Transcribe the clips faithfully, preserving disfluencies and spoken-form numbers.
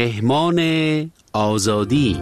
مهمان آزادی.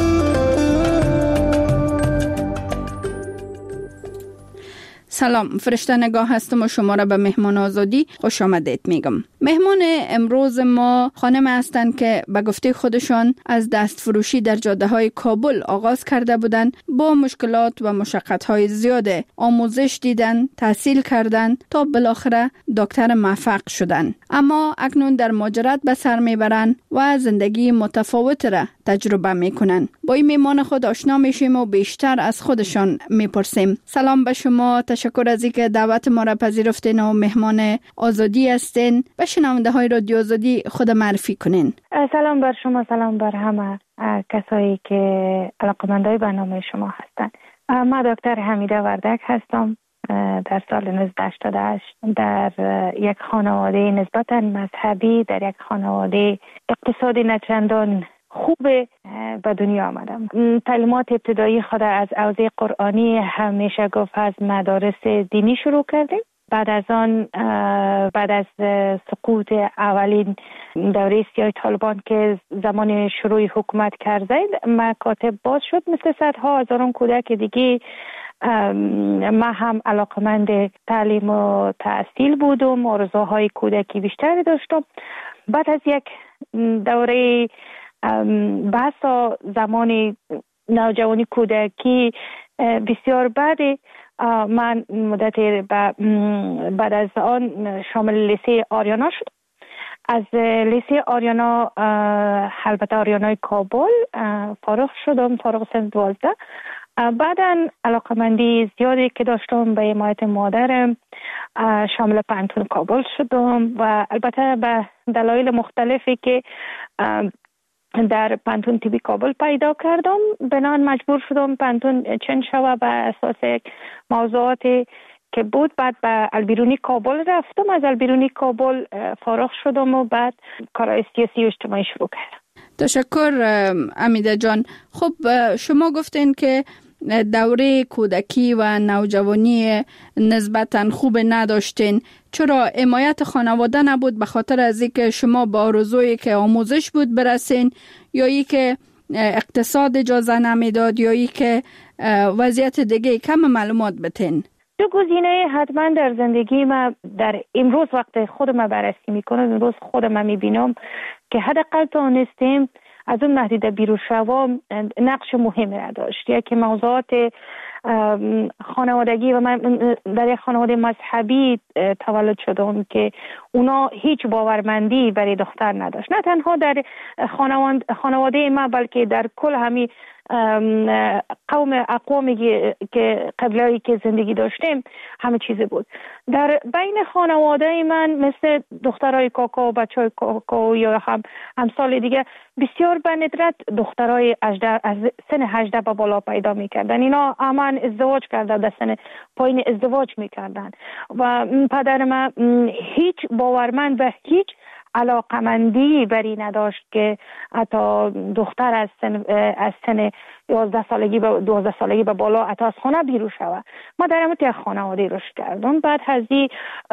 سلام، فرشته نگاه هستم و شما را به مهمان آزادی خوش آمدید میگم. مهمان امروز ما خانم هستند که به گفته خودشان از دست فروشی در جاده های کابل آغاز کرده بودند. با مشکلات و مشقت های زیاد آموزش دیدن، تحصیل کردن تا بالاخره دکتر موفق شدن. اما اکنون در مهاجرت به سر میبرن و زندگی متفاوت را تجربه میکنن. با این مهمان خود آشنا میشیم و بیشتر از خودشان میپرسیم. سلام به شما، تشکر از اینکه دعوت ما را پذیرفتین و مهمان آزادی هستین. به شنونده های رادیو آزادی خود معرفی کنین. سلام بر شما، سلام بر همه کسایی که علاقه‌مندای برنامه شما هستند. من دکتر حمیده وردک هستم. در سال نوزده هشتاد و هشت در یک خانواده نسبتاً مذهبی، در یک خانواده اقتصادی نچندان خوب به دنیا آمدم. تعلیمات ابتدایی خود از حوزه قرآنی همیشه گفت از مدارس دینی شروع کردیم. بعد از آن بعد از سقوط اولین دوره سیاه طالبان که زمان شروع حکومت کرده مکاتب باز شد، مثل صدها هزاران کودک دیگه ما هم علاقمند تعلیم و تحصیل بودم. آرزوهای کودکی بیشتری داشتم. بعد از یک دوره بحثا زمان نوجوانی کودکی بسیار بعد من مدت بعد از آن شامل لیسه آریانا شد. از لیسه آریانا البته آریانای کابل فارغ شدم، فارغ سن دوازده. بعداً علاقمندی زیادی که داشتم به حمایت مادرم شامل پانتون کابل شدم و البته به دلایل مختلفی که در پانتون تیبی کابل پیدا کردم بنان مجبور شدم پانتون چند شوه به اساس موضوعاتی که بود. بعد به البیرونی کابل رفتم، از البیرونی کابل فارغ شدم و بعد کارهای سیاسی و اجتماعی شروع کردم. تشکر امیده جان. خب شما گفتین که دوره کودکی و نوجوانی نسبتاً خوب نداشتین. چرا حمایت خانواده نبود؟ به خاطر از اینکه شما با آرزویی که آموزش بود برسین، یا ای که اقتصاد اجازه نمیداد، یا ای که وضعیت دیگه؟ کم معلومات بتین. دو گزینه حتما در زندگی ما در امروز وقت خودم بررسی میکنم، امروز خودم میبینم که حداقل تونستیم از اون محدوده بیرون شوم نقش مهمی را داشت. یکی موضوعات خانوادگی و من در یک خانواده مذهبی تولد شدم که اونا هیچ باورمندی برای دختر نداشت، نه تنها در خانواده ما بلکه در کل همین قوم اقوامی که قبلایی که زندگی داشتیم همه چیز بود. در بین خانواده من مثل دخترای کاکا و بچهای کاکا یا هم همسال دیگه بسیار به ندرت دخترای از سن هجده به بالا پیدا میکردن. اینا همان ازدواج کرده، در سن پایین ازدواج میکردن و پدر من هیچ باورمند و هیچ علاقمندی بری نداشت که حتی دختر از سن از سن یازده سالگی به دوازده سالگی به بالا حتی از خانه بیرون شود. ما در همون یک خانواده رشد کردم. بعد از این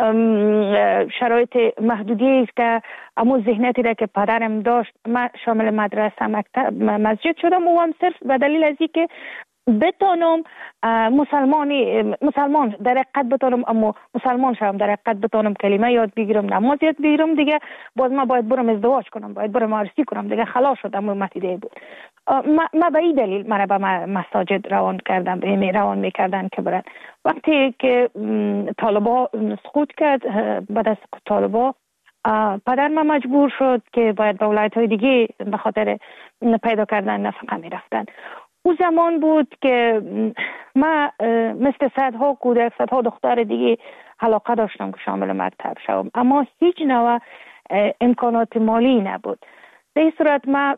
شرایط محدودی است که امو ذهنیتی را که پدرم داشت، من شامل مدرسه مکتب مسجد شدم و هم صرف به دلیل از اینکه بتانم مسلمانی مسلمان در حقیقت بتانم، اما مسلمان شدم در حقیقت بتانم کلمه یاد بگیرم، نماز یاد بگیرم. دیگه باز ما باید برم ازدواج کنم، باید برم عروسی کنم. دیگه خلاص شدم. متیده بود. ما, ما به این دلیل مرا به مساجد روان کردم، به روان میکردن که برن. وقتی که طالبا سقوط کرد، بعد از سقوط طالبا پدر ما مجبور شد که باید به ولایت‌های دیگه به خاطر پیدا کردن نفقه میرفتن. او زمان بود که ما مثل صدها کودک، صدها دختر دیگه علاقه داشتم که شامل مکتب شوم، اما هیچ نوع امکانات مالی نبود. در این صورت ما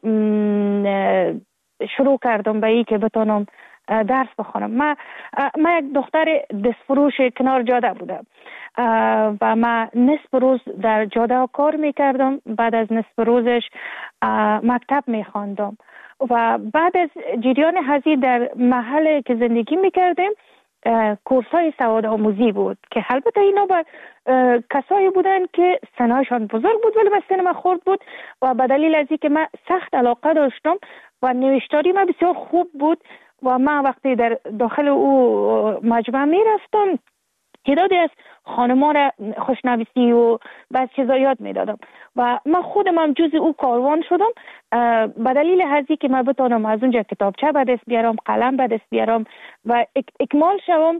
شروع کردم به این که بتونم درس بخونم. ما ما یک دختر دستفروش کنار جاده بودم و ما نصف روز در جاده کار میکردم. بعد از نصف روزش مکتب میخواندم و بعد از جریان هزی در محل که زندگی میکردیم کورس های سواد آموزی بود که البته اینا با کسایی بودن که سنایشان بزرگ بود ولی به سن من خورد بود و به دلیل از اینکه من سخت علاقه داشتم و نوشتاری من بسیار خوب بود و من وقتی در داخل او مجمع می رفتم تعدادی از خانمان را خوشنویسی و بعض چیزا یاد می دادم و من خودم هم جز او کاروان شدم به دلیل هزی که من بتانم از اونجا کتابچه به دست بیارم، قلم به دست بیارم و اک اکمال شوم.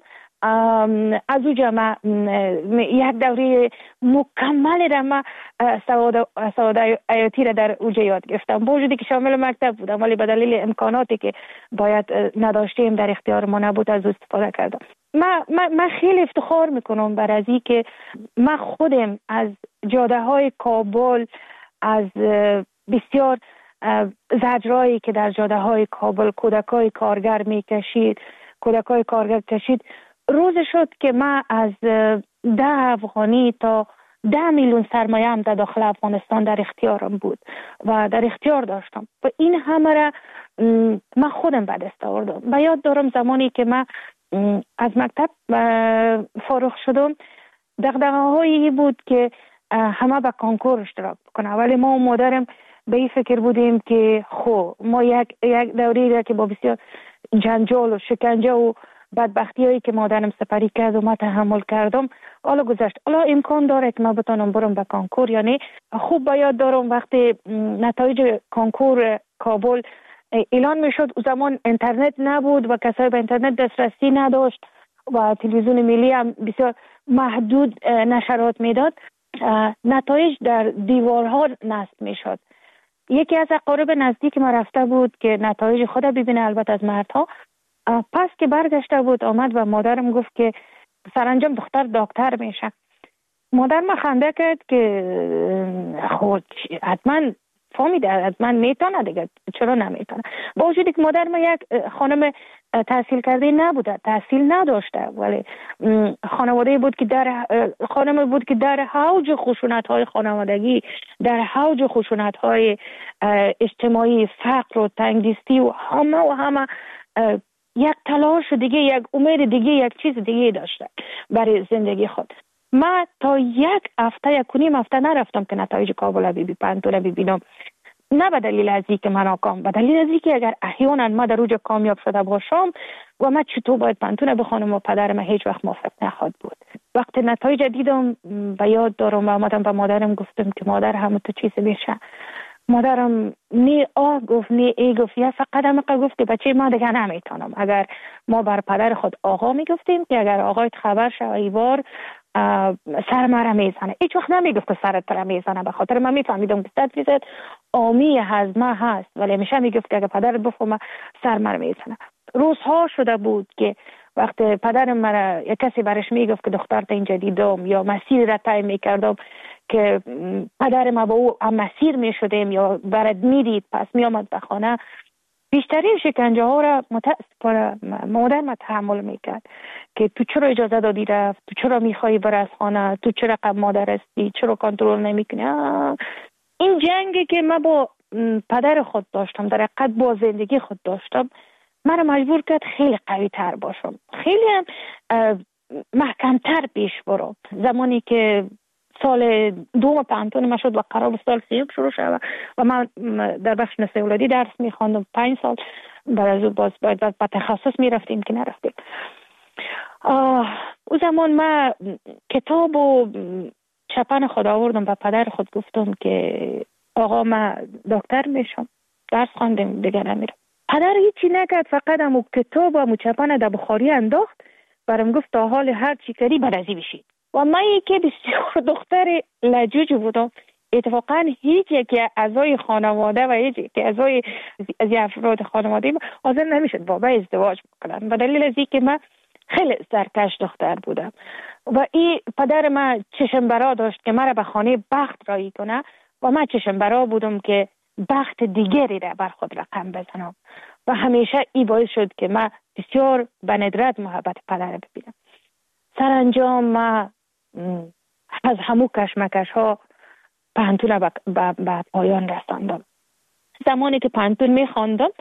از اونجا من یک دوره مکمل را من سواد سواد حیاتی را در اونجا یاد گرفتم، با وجودی که شامل مکتب بودم ولی به دلیل امکاناتی که باید نداشتیم در اختیار ما نبود از استفاده کردم. من من خیلی افتخار میکنم بر از این که من خودم از جاده های کابل، از بسیار زجرایی که در جاده های کابل کودکای کارگر میکشید کودکای کارگر کشید روز شد که من از ده افغانی تا ده میلیون سرمایه هم در داخل افغانستان در اختیارم بود و در اختیار داشتم و این همه را من خودم به دست آوردم. و یاد دارم زمانی که من از مکتب فارغ شدم دغدغه‌هایی بود که همه به کنکور اشتراک بکنه، ولی ما و مادرم به این فکر بودیم که خب ما یک یک دوری را که با بسیار جنجال و شکنجه و بدبختی هایی که مادرم سپری کرد و ما تحمل کردم حالا گذشت، حالا امکان داره که ما بتونم برم به کنکور. یعنی خوب باید دارم وقتی نتایج کنکور کابل اعلان میشد، او زمان اینترنت نبود و کسایی به اینترنت دسترسی نداشت و تلویزیون ملی هم بسیار محدود نشرات میداد، نتایج در دیوارها نصب میشد. یکی از اقارب نزدیک ما رفته بود که نتایج خود ببینه، البته از مردها. پس که برگشته بود آمد و مادرم گفت که سرانجام دختر دکتر میشه. مادر ما خنده کرد که خود حتما فهمیده حتما میتونه دیگه، چرا نمیتونه؟ با وجودی که مادر ما یک خانم تحصیل کرده نبوده، تحصیل نداشته، ولی خانواده بود که در خانم بود که در حوج خشونت های خانوادگی، در حوج خشونت های اجتماعی، فقر و تنگدستی و همه و همه یک تلاش دیگه، یک امید دیگه، یک چیز دیگه داشته برای زندگی خود. من تا یک هفته یک کنیم هفته نرفتم که نتایج کابل بی بی پنتون ببینم، نه به دلیل از اینکه من ناکام، به دلیل از اینکه اگر احیانا ما در اوج کامیاب شده باشم و من چطور باید پنتون بخونم و پدرم هیچ وقت موافق نخواهد بود. وقتی نتایج دیدم و یاد دارم و آمدم به مادرم گفتم که مادر همه تو چیز میشه. مادرم نی آه گفت نی ای گفت، یا فقط هم گفت که بچه ما دیگه نمیتونم. اگر ما بر پدر خود آقا میگفتیم که اگر آقایت خبر شد ایوار سر مرا میزنه، هیچ وقت نمیگفت که سرت را میزنه، به خاطر من میفهمیدم که صد فیصد آمی هضمه هست، ولی همیشه میگفت که اگر پدرت بفهمه سر مرا میزنه. روزها شده بود که وقتی پدرم مرا یک کسی برش میگفت که دخترت اینجا دیدم یا مسیر را طی میکردم که پدر ما با او هم مسیر میشدیم یا برد میدید پس میامد به خانه، بیشترین شکنجه ها را متاسفانه مادر ما تحمل میکرد که تو چرا اجازه دادی رفت، تو چرا میخوایی بر از خانه، تو چرا قبل مادر هستی، چرا کنترل نمیکنی. این جنگی که من با پدر خود داشتم، در حقیقت با زندگی خود داشتم، مرا مجبور کرد خیلی قوی تر باشم، خیلی هم محکم تر پیش برم. زمانی که سال دوم پانتون ما شد و قرار سال سیوم شروع شد و من در بخش نسل اولادی درس میخواندم، پنج سال بعد از باز باید با تخصص میرفتیم که نرفتیم. او زمان من کتاب و چپن خود آوردم و پدر خود گفتم که آقا من دکتر میشم، درس خواندم دیگه نمیرم. پدر هیچی نکرد، فقط همو کتاب و همو چپن در بخاری انداخت، برام گفت تا حال هر چی کردی برازی بشید. و من یکی بسیار دختر لجوج بودم، اتفاقا هیچ یکی اعضای خانواده و هیچ یکی اعضای از افراد خانواده حاضر نمیشد با من ازدواج بکنن، به دلیل از اینکه من خیلی سرکش دختر بودم و این پدر من چشم برا داشت که مرا به خانه بخت رایی کنه و من چشم برا بودم که بخت دیگری را بر خود رقم بزنم و همیشه این باعث شد که من بسیار به ندرت محبت پدر ببینم. سرانجام من از همو کشمکش ها پانتون به پایان رساندم. زمانی که پانتون می خواندم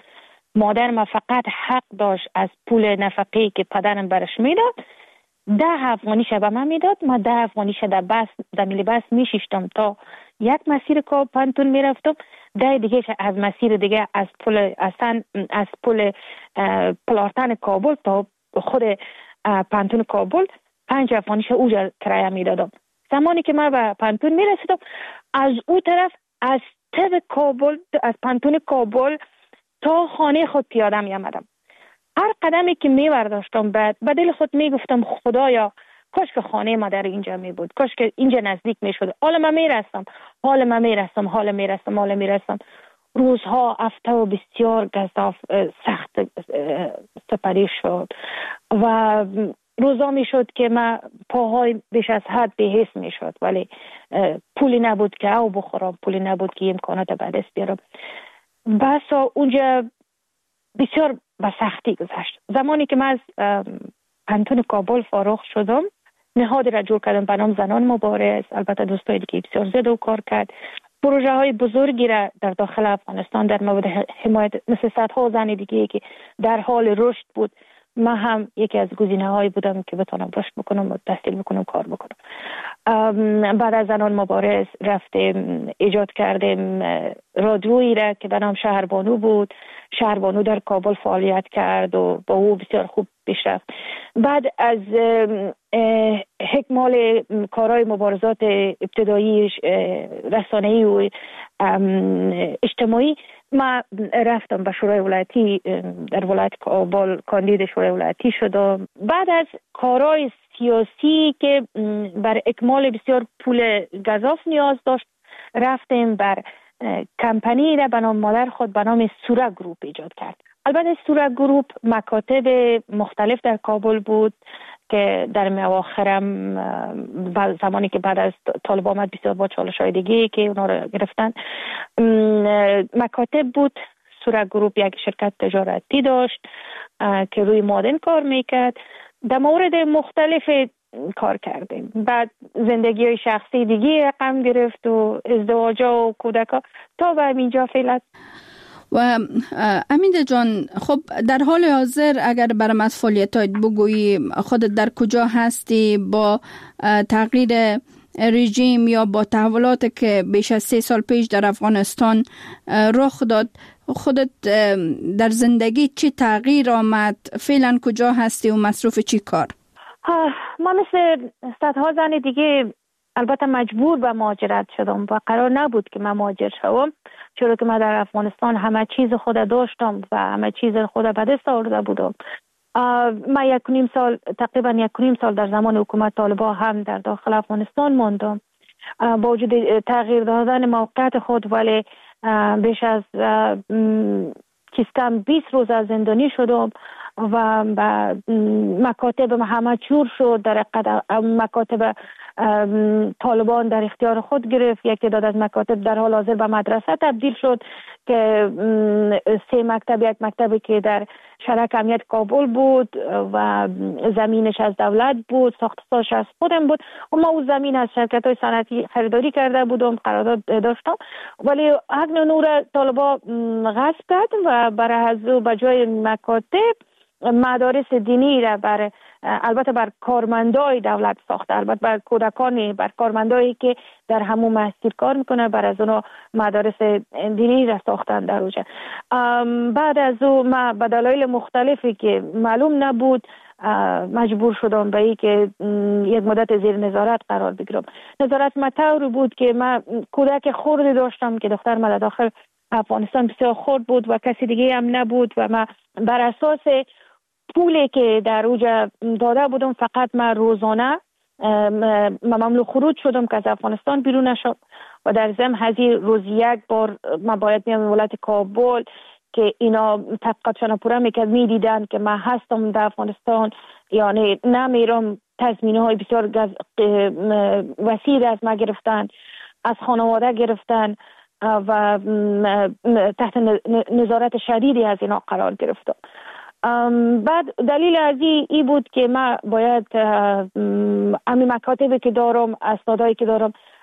مادر ما فقط حق داشت از پول نفقه که پدرم برش میداد ده افغانیش به من میداد. ما ده افغانیش در بس در میلی بس میشیشتم تا یک مسیر که پانتون میرفتم، ده دیگه از مسیر دیگه از پل اصلا از پل پلارتن کابل تا خود پانتون کابل پنج افغانیش اوجا کرایه میدادم. زمانی که من به پانتون میرسیدم از او طرف از تب کابل از پانتون کابل تا خانه خود پیاده می آمدم. هر قدمی که می برداشتم بعد به دل خود می گفتم خدایا کاش که خانه ما در اینجا می بود، کاش که اینجا نزدیک می شد. حالا من می رسم حالا من می رسم حالا می رسم حالا می رسم روزها هفته و بسیار گزاف سخت سپری شد و روزا می شد که من پاهای بیش از حد بی‌حس می شد، ولی پولی نبود که او بخورم، پولی نبود که امکانات به دست بیارم. بسا اونجا بسیار به سختی گذشت. زمانی که من از پانتون کابل فارغ شدم نهادی را جور کردم به نام زنان مبارز. البته دوستای دیگه بسیار زیاده و کار کرد. پروژه های بزرگی را در داخل افغانستان در مورد حمایت مثل صدها زن دیگه که در حال رشد بود، من هم یکی از گزینه هایی بودم که بتونم رشد بکنم و تحصیل بکنم کار بکنم. بعد از زنان مبارز رفتیم ایجاد کردیم رادیویی را که به نام شهربانو بود. شهربانو در کابل فعالیت کرد و با او بسیار خوب پیش رفت. بعد از اکمال کارهای مبارزات ابتدایی رسانه‌ای و اجتماعی ما رفتم به شورای ولایتی در ولایت کابل کاندید شورای ولایتی شدم. بعد از کارهای سیاسی که بر اکمال بسیار پول گزاف نیاز داشت رفتیم بر کمپانی را به نام مادر خود به نام سورا گروپ ایجاد کرد. البته سورا گروپ مکاتب مختلف در کابل بود که در مواخرم زمانی که بعد از طالب آمد بسیار با چالش های دیگه که اونا رو گرفتن مکاتب بود. سورا گروپ یک شرکت تجارتی داشت که روی معادن کار میکرد. در مورد مختلف کار کردیم. بعد زندگی های شخصی دیگه رقم گرفت و ازدواج و کودکا تا به اینجا فعلا. و امیده جان، خب در حال حاضر اگر برام از فعالیتات بگویی خودت در کجا هستی با تغییر رژیم یا با تحولاتی که بیش از سه سال پیش در افغانستان رخ داد، خودت در زندگی چی تغییر آمد؟ فعلا کجا هستی و مصروف چی کار؟ ما مثل صدها زن دیگه البته مجبور به مهاجرت شدم و قرار نبود که من مهاجر شوم، چرا که من در افغانستان همه چیز خود داشتم و همه چیز خود به دست آورده بودم. من یک و نیم سال تقریبا یک و نیم سال در زمان حکومت طالبان هم در داخل افغانستان ماندم با وجود تغییر دادن موقعیت خود، ولی بیش از کم بیست روز از زندانی شدم و مکاتب همه چور شد. در مکاتب طالبان در اختیار خود گرفت. یک تعداد از مکاتب در حال حاضر به مدرسه تبدیل شد که سه مکتب، یک مکتبی که در شرک امنیت کابل بود و زمینش از دولت بود، ساختش از خودم بود و ما اون زمین از شرکت های صنعتی خریداری کرده بودم، قرارداد داشتم، ولی حق نور طالبان غصب کرد و برای از به جای مکاتب مدارس دینی را بر البته بر کارمندای دولت ساخته، البته بر کودکانی، بر کارمندایی که در همون مسجد کار میکنه، بر از اونها مدارس دینی را ساختن در اونجا. بعد از اون ما به دلایل مختلفی که معلوم نبود مجبور شدم به این که یک مدت زیر نظارت قرار بگیرم. نظارت مطور بود که من کودک خردی داشتم که دختر من داخل افغانستان بسیار خرد بود و کسی دیگه هم نبود و من بر اساس پولی که در اوجا داده بودم فقط من روزانه ممنوع خروج شدم که از افغانستان بیرون نشم و در ضمن هزی روز یک بار من باید میام ولایت کابل که اینا تحقیقاتشان پورا میکرد، میدیدن که من هستم در افغانستان، یعنی نمیرم. تضمینه های بسیار وسیع از ما گرفتن، از خانواده گرفتن و تحت نظارت شدیدی از اینا قرار گرفتم. بعد دلیل از ای بود که من باید امی مکاتبی که دارم، اسنادایی که دارم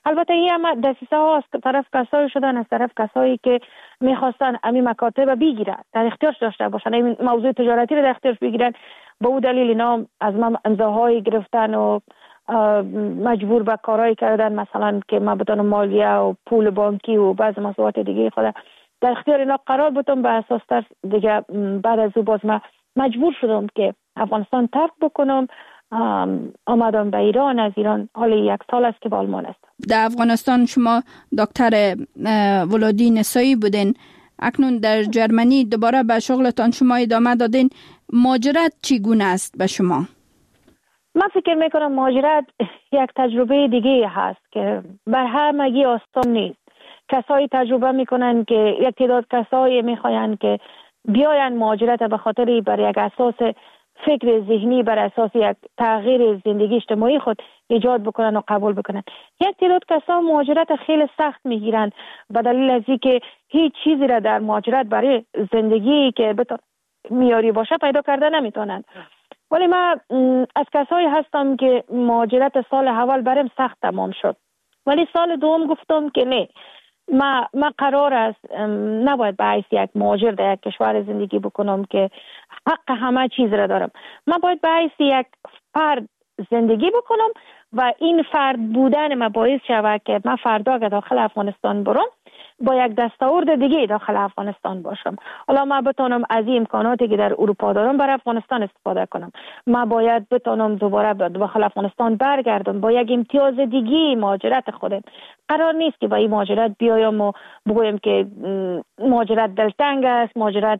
البته این هم دسیسه ها از طرف کسایی شدن، از طرف کسایی که میخواستن امی مکاتب بگیرن، در اختیارش داشته باشن، این موضوع تجارتی رو در اختیارش بگیرن. به او دلیل اینا از من امضاهای گرفتن و مجبور به کارهای کردن، مثلا که ما بتونم مالیه و پول بانکی و بعض مسئولیت دیگه خود در اختیار اینا قرار بدم. به اساس تر دیگه بعد از او باز ما مجبور شدم که افغانستان ترک بکنم. آمدم به ایران. از ایران حالا یک سال است که به آلمان هستم. در افغانستان شما دکتر ولادی نسایی بودین، اکنون در جرمنی دوباره به شغلتان شما ادامه دادین. مهاجرت چگونه است به شما؟ من فکر میکنم مهاجرت یک تجربه دیگه هست که بر همگی آسان نیست. کسایی تجربه میکنن که یک تعداد کسایی میخواین که بیاین مهاجرت به خاطر بر یک اساس فکر ذهنی، بر اساس یک تغییر زندگی اجتماعی خود ایجاد بکنن و قبول بکنن. یک تعداد کسا مهاجرت خیلی سخت میگیرن به دلیل از اینکه هیچ چیزی را در مهاجرت برای زندگی که بتونه معیاری باشه پیدا کرده نمیتونن. ولی من از کسایی هستم که مهاجرت سال اول برام سخت تمام شد، ولی سال دوم گفتم که نه، ما ما قرار است نباید به حیث یک مهاجر در یک کشور زندگی بکنم که حق همه چیز را دارم. من باید به حیث یک فرد زندگی بکنم و این فرد بودن ما باعث شود که من فردا که داخل افغانستان برم با یک دستاورد دیگه داخل افغانستان باشم. حالا من بتونم از این امکاناتی که در اروپا دارم بر افغانستان استفاده کنم. من باید بتونم دوباره داخل افغانستان برگردم با یک امتیاز دیگه مهاجرت خودم. قرار نیست که با این مهاجرت بیایم و بگویم که مهاجرت دلتنگ است، مهاجرت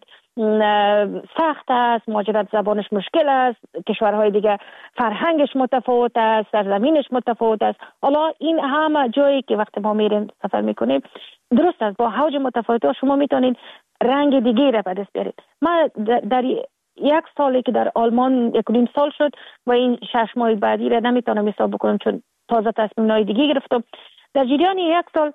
سخت است، مهاجرت زبانش مشکل است، کشورهای دیگه فرهنگش متفاوت است، سرزمینش متفاوت است. حالا این همه جایی که وقتی ما میریم سفر میکنیم درست است، با حوج متفاوت شما میتونید رنگ دیگه را به دست بیارید. من در یک سالی که در آلمان یک نیم سال شد و این شش ماه بعدی را نمیتونم حساب بکنم چون تازه تصمیم‌های دیگه گرفتم. در جریان یک سال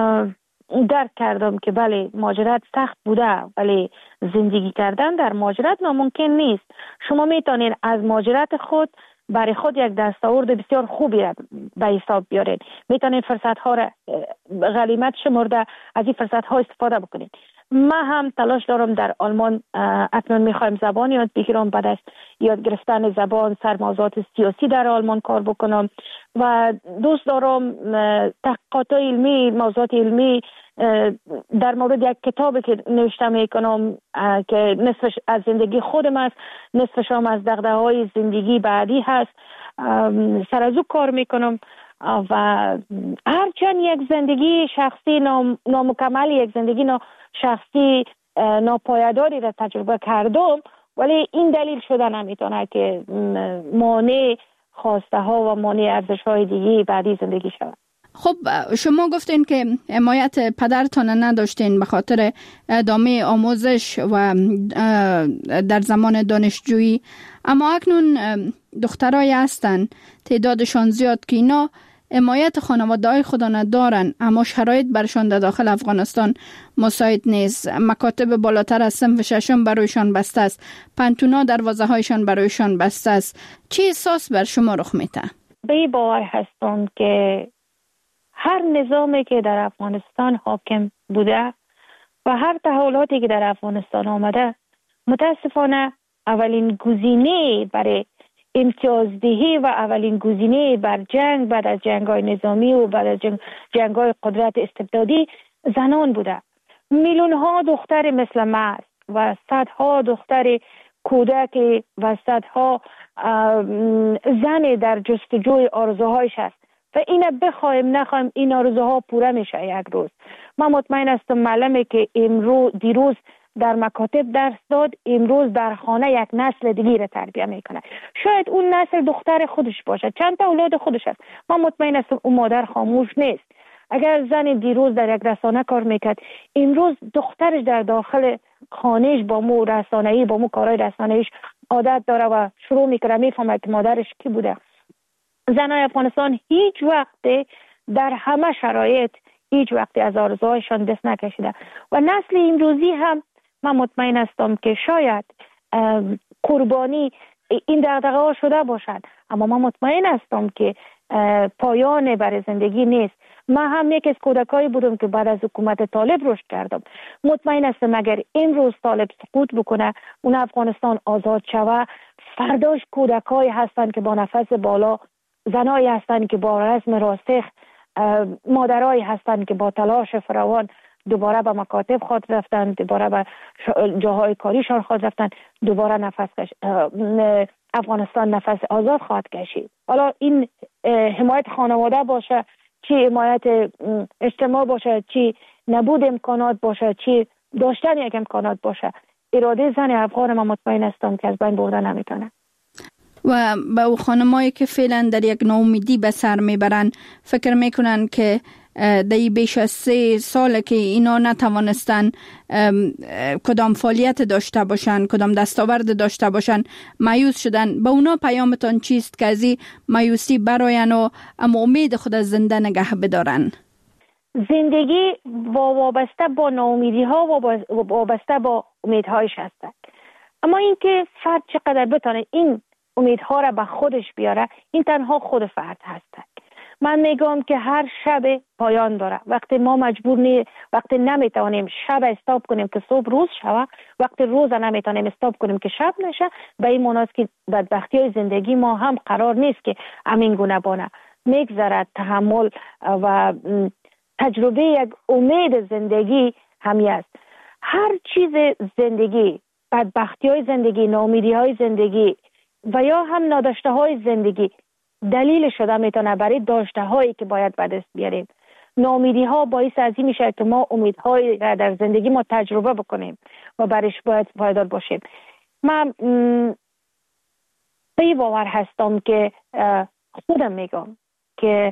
درک کردم که بله مهاجرت سخت بوده، ولی زندگی کردن در مهاجرت ناممکن نیست. شما میتونید از مهاجرت خود برای خود یک دستاورد بسیار خوبی را به حساب بیارید. میتونید فرصت ها را غنیمت شمرده از این فرصت ها استفاده بکنید. من هم تلاش دارم در آلمان اکنون میخوایم زبان یاد بگیرم، بعد از یاد گرفتن زبان سر موضوعات سیاسی در آلمان کار بکنم و دوست دارم تحقیقات علمی، موضوعات علمی در مورد یک کتابی که نوشته میکنم که نصفش از زندگی خودم است، نصفش هم از دغدغه‌های زندگی بعدی هست، سر از او کار میکنم و هرچند یک زندگی شخصی نام، نامکمل، یک زندگی نا شخصی ناپایداری را تجربه کردم، ولی این دلیل شده نمیتونه که مانع خواسته ها و مانع ارزش های دیگه بعدی زندگی شود. خب شما گفتین که حمایت پدرتان نداشتین به خاطر ادامه آموزش و در زمان دانشجویی، اما اکنون دخترای هستن تعدادشان زیاد که اینا حمایت خانواده‌های خود ندارن، اما شرایط برشان در داخل افغانستان مساعد نیست. مکاتب بالاتر از صنف ششم برایشان بسته است، پنتونا دروازه‌هایشان برایشان بسته است. چه احساس بر شما رخ میده؟ به این باور هستم که هر نظامی که در افغانستان حاکم بوده و هر تحولاتی که در افغانستان آمده متاسفانه اولین گزینه برای امتیازدهی و اولین گزینه بر جنگ بعد از جنگ‌های نظامی و بعد از جنگ جنگ‌های قدرت استبدادی زنان بوده. میلیون ها دختر مثل ما و صدها دختر کودک و صدها زن در جستجوی آرزوهایش است و اینا بخوایم نخوایم این آرزوها پوره میشه یک روز. من مطمئن هستم معلمه که امروز دیروز در مکاتب درس داد، امروز در خانه یک نسل دیگه را تربیت میکنه. شاید اون نسل دختر خودش باشه، چند تا اولاد خودش است. من مطمئن هستم اون مادر خاموش نیست. اگر زن دیروز در یک رسانه کار میکرد، امروز دخترش در داخل خانهش با مو رسانه‌ای با مو کارهای رسانه‌ایش عادت داره و شروع میکنه میفهمه که مادرش کی بوده. زنای افغانستان هیچ وقت در همه شرایط هیچ وقت از آرزوهایشان دست نکشیده و نسل امروزی هم من مطمئن هستم که شاید قربانی این دغدغه ها شده باشد، اما من مطمئن هستم که پایان برای زندگی نیست من هم یک از کودکایی بودم که بعد از حکومت طالب رشد کردم. مطمئن هستم اگر این روز طالب سقوط بکنه، اون افغانستان آزاد شوه، فرداش کودکایی هستند که با نفس بالا، زنایی هستند که با رزم راسخ، مادرایی هستند که با تلاش فراوان دوباره به مکاتب خود رفتن، دوباره به جاهای کاریشان خود رفتن، دوباره نفس کش... افغانستان نفس آزاد خواهد کشید. حالا این حمایت خانواده باشه، چی حمایت اجتماع باشه، چی نبود امکانات باشه، چی داشتن یک امکانات باشه، اراده زن افغان ما مطمئن هستم که از بین بردن نمیتونه. و با او خانمایی که فعلا در یک ناامیدی به سر میبرن، فکر میکنن که در بیش از سه ساله که اینا نتوانستن کدام فعالیت داشته باشن، کدام دستاورد داشته باشن، مایوس شدن. با اونا پیامتان چیست که از این مایوسی براین و اما امید خود از زنده نگه بدارن؟ زندگی وابسته با ناامیدی ها و وابسته با امیدهایش هستند، اما اینکه فرد چقدر بتونه این امیدها را به خودش بیاره، این تنها خود فرد هست. من میگم که هر شب پایان داره. وقتی ما مجبور نی وقتی نمیتونیم شب استاپ کنیم که صبح روز شوه، وقتی روز نمیتونیم استاپ کنیم که شب نشه، به این معناست که بدبختی های زندگی ما هم قرار نیست که همین گونه بانه. میگذرد تحمل و تجربه یک امید زندگی همی است. هر چیز زندگی، بدبختی های زندگی، ناامیدی های زندگی و یا هم ناداشته های زندگی دلیل شده میتونه برای داشته هایی که باید به دست بیاریم. ناامیدی ها باعث از این میشه که ما امیدهایی را در زندگی ما تجربه بکنیم و برایش باید پایدار باشیم. من به باور هستم که خودم میگم که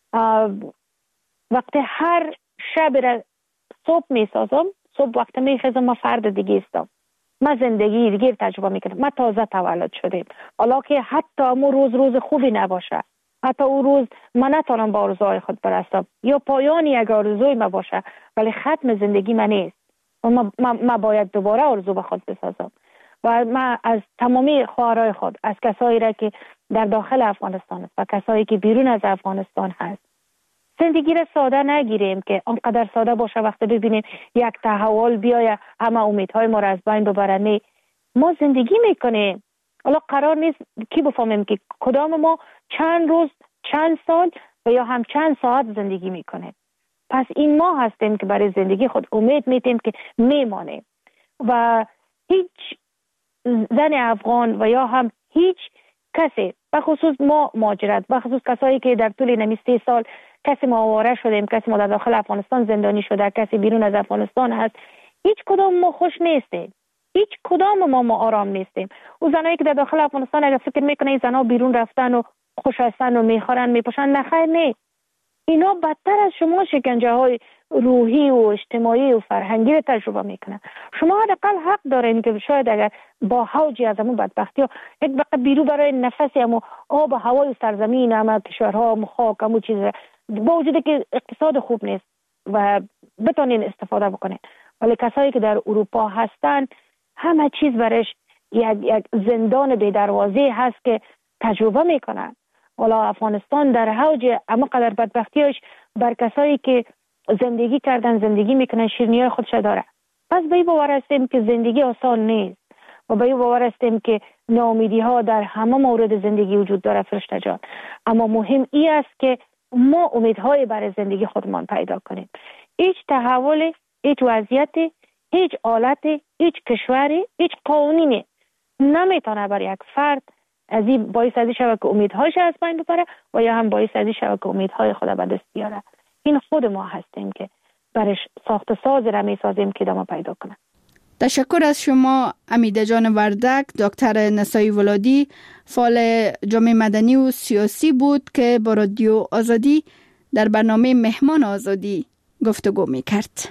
وقتی هر شب را صبح میسازم، صبح وقتی میخیزم ما فرد دیگه استم، ما زندگی دیگه تجربه میکنم. ما تازه تولد شدیم، حالا که حتی امو روز روز خوبی نباشه، حتی او روز من نتونم با آرزوهای خود برسم یا پایانی یک آرزوی ما باشه، ولی ختم زندگی من نیست و ما, ما, ما باید دوباره آرزو به خود بسازم. و من از تمامی خواهرای خود، از کسایی را که در داخل افغانستان است و کسایی که بیرون از افغانستان هست، زندگی را ساده نگیریم که آنقدر ساده باشه وقتی ببینیم یک تحول بیایه همه امیدهای ما را از بین ببره. نه، ما زندگی میکنیم. حالا قرار نیست کی بفهمیم که کدام ما چند روز، چند سال و یا هم چند ساعت زندگی میکنیم. پس این ما هستیم که برای زندگی خود امید میتیم که میمانیم و هیچ زن افغان و یا هم هیچ کسی، بخصوص ما مهاجرت، بخصوص کسایی که در طول نمی سه سال کسی ما آواره شدیم، کسی ما در داخل افغانستان زندانی شده، کسی بیرون از افغانستان هست، هیچ کدام ما خوش نیستیم، هیچ کدام ما ما آرام نیستیم. او زنایی که در داخل افغانستان اگر فکر میکنه این زنها بیرون رفتن و خوش هستن و میخورن میپوشن، نخیر، نه، اینا بدتر از شما شکنجه های روحی و اجتماعی و فرهنگی رو تجربه میکنن. شما حداقل حق دارین که شاید اگر با حوجی از همون بدبختی ها یک بقیه بیرو برای نفسی همون آب و هوای سرزمین همه کشورها همون خاک همون چیز با وجود که اقتصاد خوب نیست و بتونین استفاده بکنین، ولی کسایی که در اروپا هستن همه چیز برش یک, یک زندان بی دروازه هست که تجربه میکنن. حالا افغانستان در حوج اما قدر بدبختیش بر کسایی که زندگی کردن زندگی میکنن شیرینی‌های خودش داره. پس به این باور هستیم که زندگی آسان نیست و به این باور هستیم که ناامیدی ها در همه مورد زندگی وجود داره فرشته جان، اما مهم این است که ما امیدهای برای زندگی خودمان پیدا کنیم. هیچ تحول، هیچ وضعیت، هیچ حالت، هیچ کشوری، هیچ قانونی نمیتونه برای یک فرد از این باعث از این شود که امیدهایش از بین ببره و یا هم باعث از این شود که امیدهای خود به دست بیاره. این خود ما هستیم که برش ساخت ساز را میسازیم که ادامه پیدا کنه. تشکر از شما امیده جان وردک. دکتر نسایی ولادی فعال جامعه مدنی و سیاسی بود که با رادیو آزادی در برنامه مهمان آزادی گفتگو میکرد.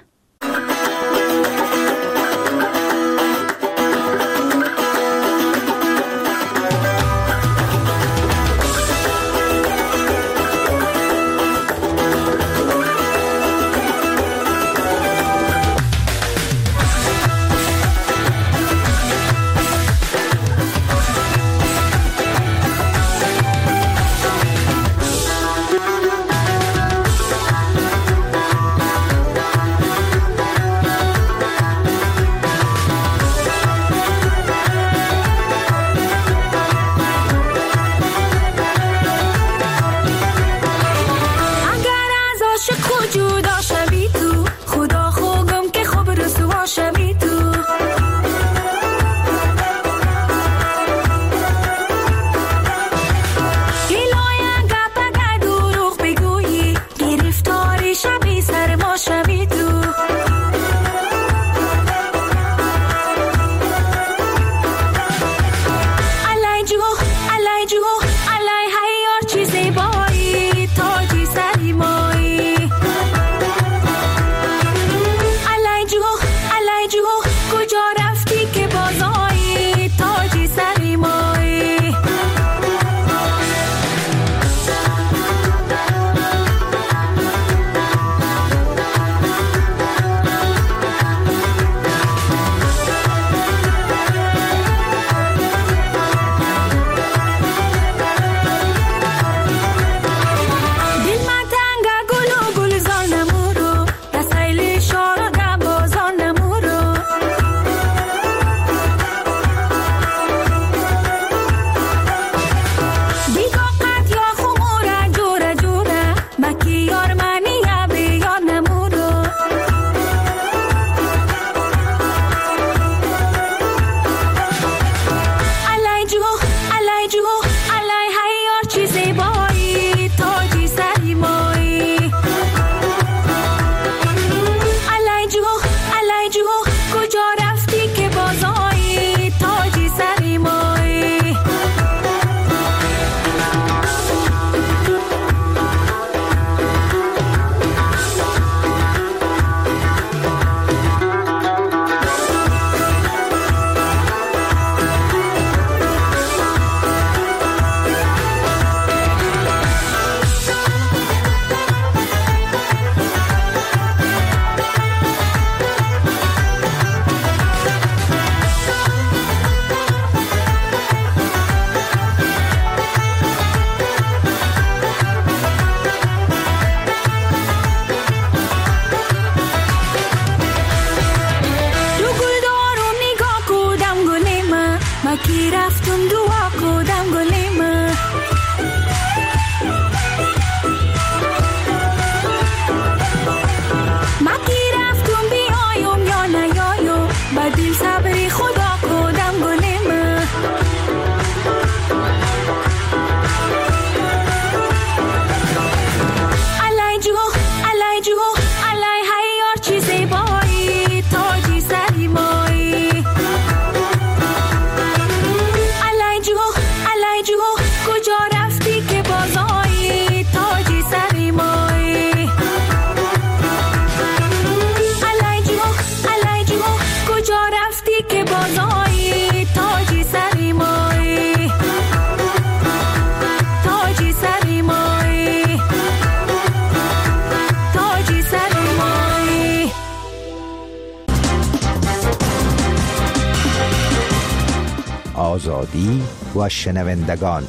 آزادی و شنوندگان.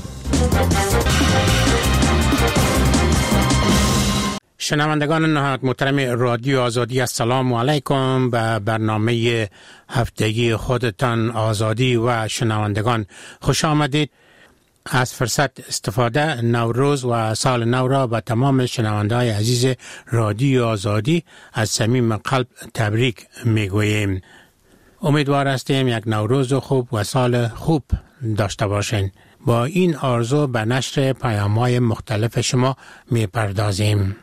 شنوندگان نهایت محترم رادیو آزادی، السلام علیکم. به برنامه هفتگی خودتان آزادی و شنوندگان خوش آمدید. از فرصت استفاده نوروز و سال نو را به تمام شنونده‌های عزیز رادیو آزادی از صمیم قلب تبریک میگوییم. امیدوار هستیم یک نوروز خوب و سال خوب داشته باشین. با این آرزو به نشر پیام‌های مختلف شما میپردازیم.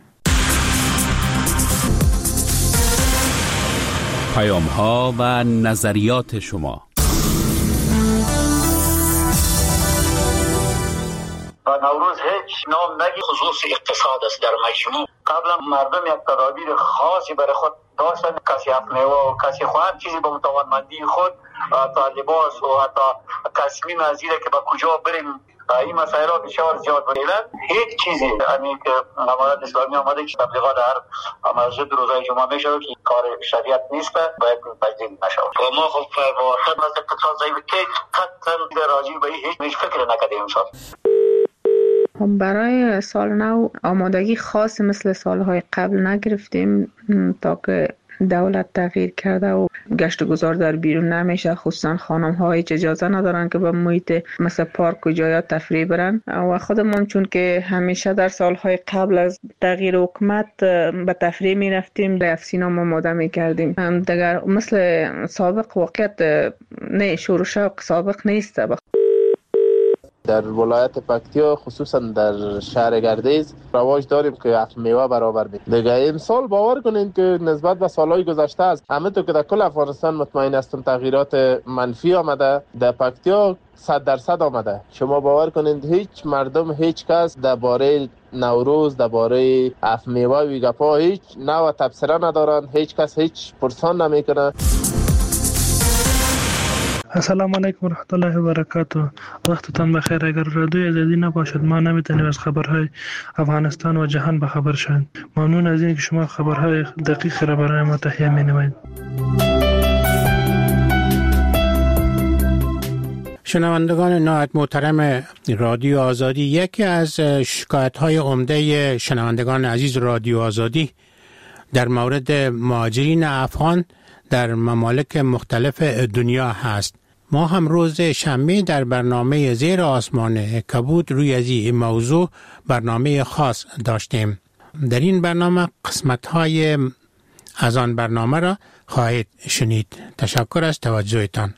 پیام‌ها و نظریات شما. نوروز هیچ نام نگی، خصوص اقتصاد است. در مجموع قبلا مردم یک تدابیر خاصی برای خود داشتن، کسی افمیوه و کسی خواهد چیزی به توانمندی خود، تا لباس و حتی تصمیم از اینه که به کجا بریم، این مسائل ها بسیار زیاد بودن. هیچ چیزی یعنی که امارات اسلامی آمده که تبلیغات هر مسجد روزای جمعه میشه که کار شریعت نیست، باید پذیر نشه. و ما خب با خدمت از اقتصاد ضعیف که قطعا راجع به هیچ فکر نکردیم. امسال برای سال نو آمادگی خاص مثل سالهای قبل نگرفتیم، تا که دولت تغییر کرده و گشت و گذار در بیرون نمیشه، خصوصا خانم ها هیچ اجازه ندارن که به محیط مثل پارک و جایات تفریح برن. و خودمون چون که همیشه در سالهای قبل از تغییر حکومت به تفریح می رفتیم، به افسینا آماده می کردیم. دیگر مثل سابق واقعیت نه، شور و شوق سابق نیست. در ولایت پکتیا خصوصا در شهر گردیز رواج داریم که افت میوه برابر بید. دیگه امسال باور کنین که نسبت به سالهای گذشته است، همه تو که در کل افغانستان مطمئن هستم تغییرات منفی آمده، در پکتیا صد درصد آمده. شما باور کنین هیچ مردم، هیچ کس درباره نوروز، درباره افت میوه و گپا هیچ نوع تبصره ندارن، هیچ کس هیچ پرسان نمیکنه. السلام علیکم و رحمت الله و برکاته. وقتتان بخیر. اگر رادیو آزادی نباشد ما نمیتونیم از خبرهای افغانستان و جهان به خبر شویم. ممنون از اینکه شما خبرهای دقیق را برای ما تهیه می‌نمایید. شنوندگان نهایت محترم رادیو آزادی، یکی از شکایت‌های عمده شنوندگان عزیز رادیو آزادی در مورد مهاجرین افغان در ممالک مختلف دنیا هست. ما هم روز شنبه در برنامه زیر آسمان کبود روی از این موضوع برنامه خاص داشتیم. در این برنامه قسمت‌های از آن برنامه را خواهید شنید. تشکر از توجهتان.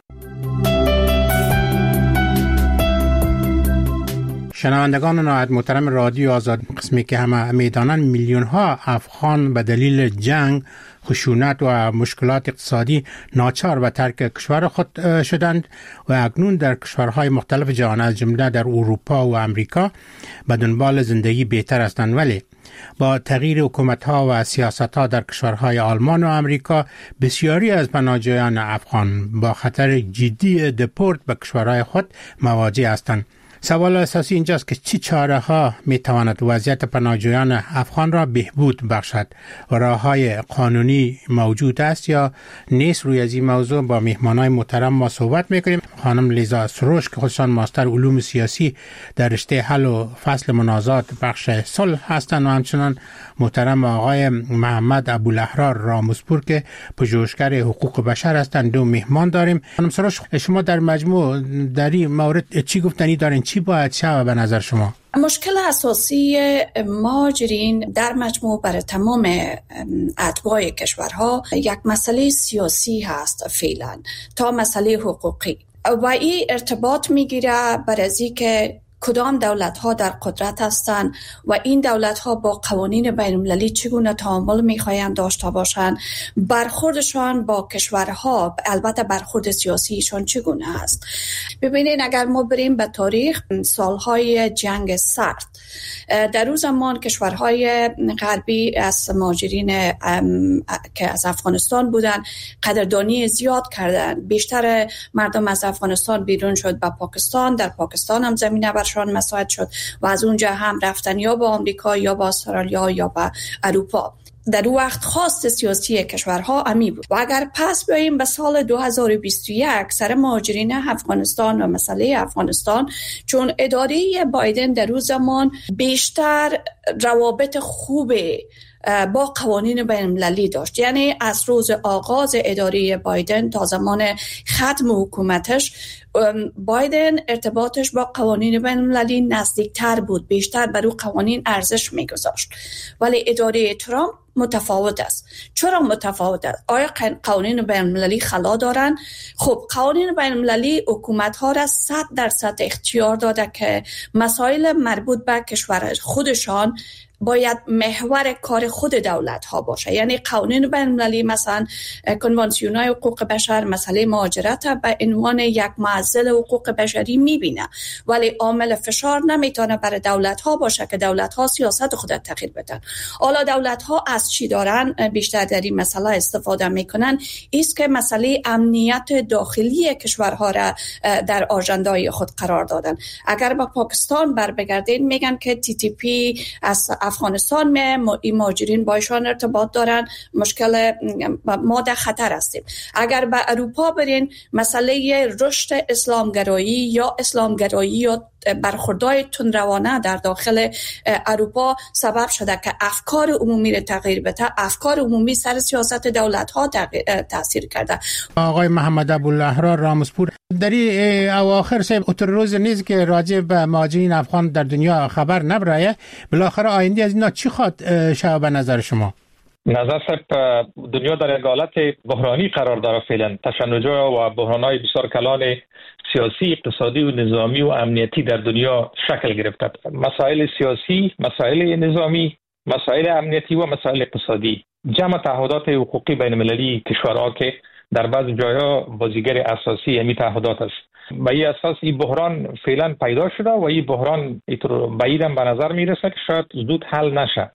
شنوندگان نهایت محترم رادیو آزاد، قسمی که همه میدانند میلیون ها افغان به دلیل جنگ، خشونت و مشکلات اقتصادی ناچار به ترک کشور خود شدند و اکنون در کشورهای مختلف جهان از جمله در اروپا و امریکا به دنبال زندگی بهتر هستند. ولی با تغییر حکومت‌ها و سیاست‌ها در کشورهای آلمان و امریکا، بسیاری از پناهجویان افغان با خطر جدی دپورت به کشورهای خود مواجه هستند. سوال اساسی اینجاست که چه چاره ها می تواند وضعیت پناهجویان افغان را بهبود بخشد و راه های قانونی موجود است یا نیست. روی از این موضوع با مهمانای محترم ما صحبت میکنیم. خانم لیزا سروش که خودشان ماستر علوم سیاسی در رشته حل و فصل منازعات بخش صلح هستند و همچنان محترم آقای محمد ابوالاحرار راموسپور که پژوهشگر حقوق بشر هستند. دو مهمان داریم. خانم سروش، شما در مجموع در این مورد چی گفتنی دارین؟ چی باید شود به نظر شما؟ مشکل اساسی مهاجرین در مجموع برای تمام اتباع کشورها یک مسئله سیاسی هست فعلا تا مسئله حقوقی و این ارتباط میگیره برای که کدام دولت‌ها در قدرت هستند و این دولت‌ها با قوانین بین‌المللی چگونه تعامل می‌خواهند داشته باشند، برخوردشان با کشورها، البته برخورد سیاسیشان چگونه است. ببینید اگر ما بریم به تاریخ سالهای جنگ سرد، در اون زمان کشورهای غربی از مهاجرین که از افغانستان بودن قدردانی زیاد کردن. بیشتر مردم از افغانستان بیرون شد به پاکستان، در پاکستان هم زمینه برشان مساعد شد و از اونجا هم رفتن یا به آمریکا یا به استرالیا یا به اروپا. در اون وقت خواست سیاسی کشورها امی بود. و اگر پس بیاییم به سال دو هزار و بیست و یک سر مهاجرین افغانستان و مسئله افغانستان، چون اداره بایدن در اون زمان بیشتر روابط خوب با قوانین بین المللی داشت، یعنی از روز آغاز اداره بایدن تا زمان ختم حکومتش بایدن ارتباطش با قوانین بین المللی نزدیکتر بود، بیشتر بر او قوانین ارزش میگذاشت. ولی اداره ترامپ متفاوت است. چرا متفاوت است؟ آیا قوانین بین المللی خلا دارن؟ خب قوانین بین المللی حکومت ها را صد درصد اختیار داده که مسائل مربوط به کشور خودشان باید محور کار خود دولت ها باشه. یعنی قوانین بین المللی مثلا کنوانسیون های حقوق بشر مسئله مهاجرت به عنوان یک معضل حقوق بشری میبینه، ولی عامل فشار نمیتونه برای دولت ها باشه که دولت ها سیاست خود تغییر بدن. حالا دولت ها از چی دارن بیشتر در این مسئله استفاده میکنن؟ ایست که مسئله امنیت داخلی کشورها را در آژندای خود قرار دادن. اگر با پاکستان بر بگردین میگن که تی تی پی از افغانستان می مهاجرین با ایشان ارتباط دارن، مشکل ما در خطر هستیم. اگر به اروپا برین مسئله رشد اسلامگرایی یا اسلامگرایی یا برخوردهای تندروانه در داخل اروپا سبب شده که افکار عمومی را تغییر بده. افکار عمومی سر سیاست دولت ها تاثیر کرده. آقای محمد ابوالاحرار رامسپور، در این اواخر سه اتر روز نیز که راجع به مهاجرین افغان در دنیا خبر نبرایه، بالاخره آینده از اینا چی خواد شود به نظر شما؟ نظر صاحب، دنیا در یک حالت بحرانی قرار داره فعلا. تشنج‌ها و بحران‌های بسیار کلان سیاسی، اقتصادی و نظامی و امنیتی در دنیا شکل گرفته. مسائل سیاسی، مسائل نظامی، مسائل امنیتی و مسائل اقتصادی، جمع تعهدات حقوقی بین المللی کشورها که در بعض جاها بازیگر اساسی همین تعهدات است. به این اساس این بحران فعلا پیدا شده و این بحران اینطور بعیدم به نظر میرسه که شاید زود حل نشه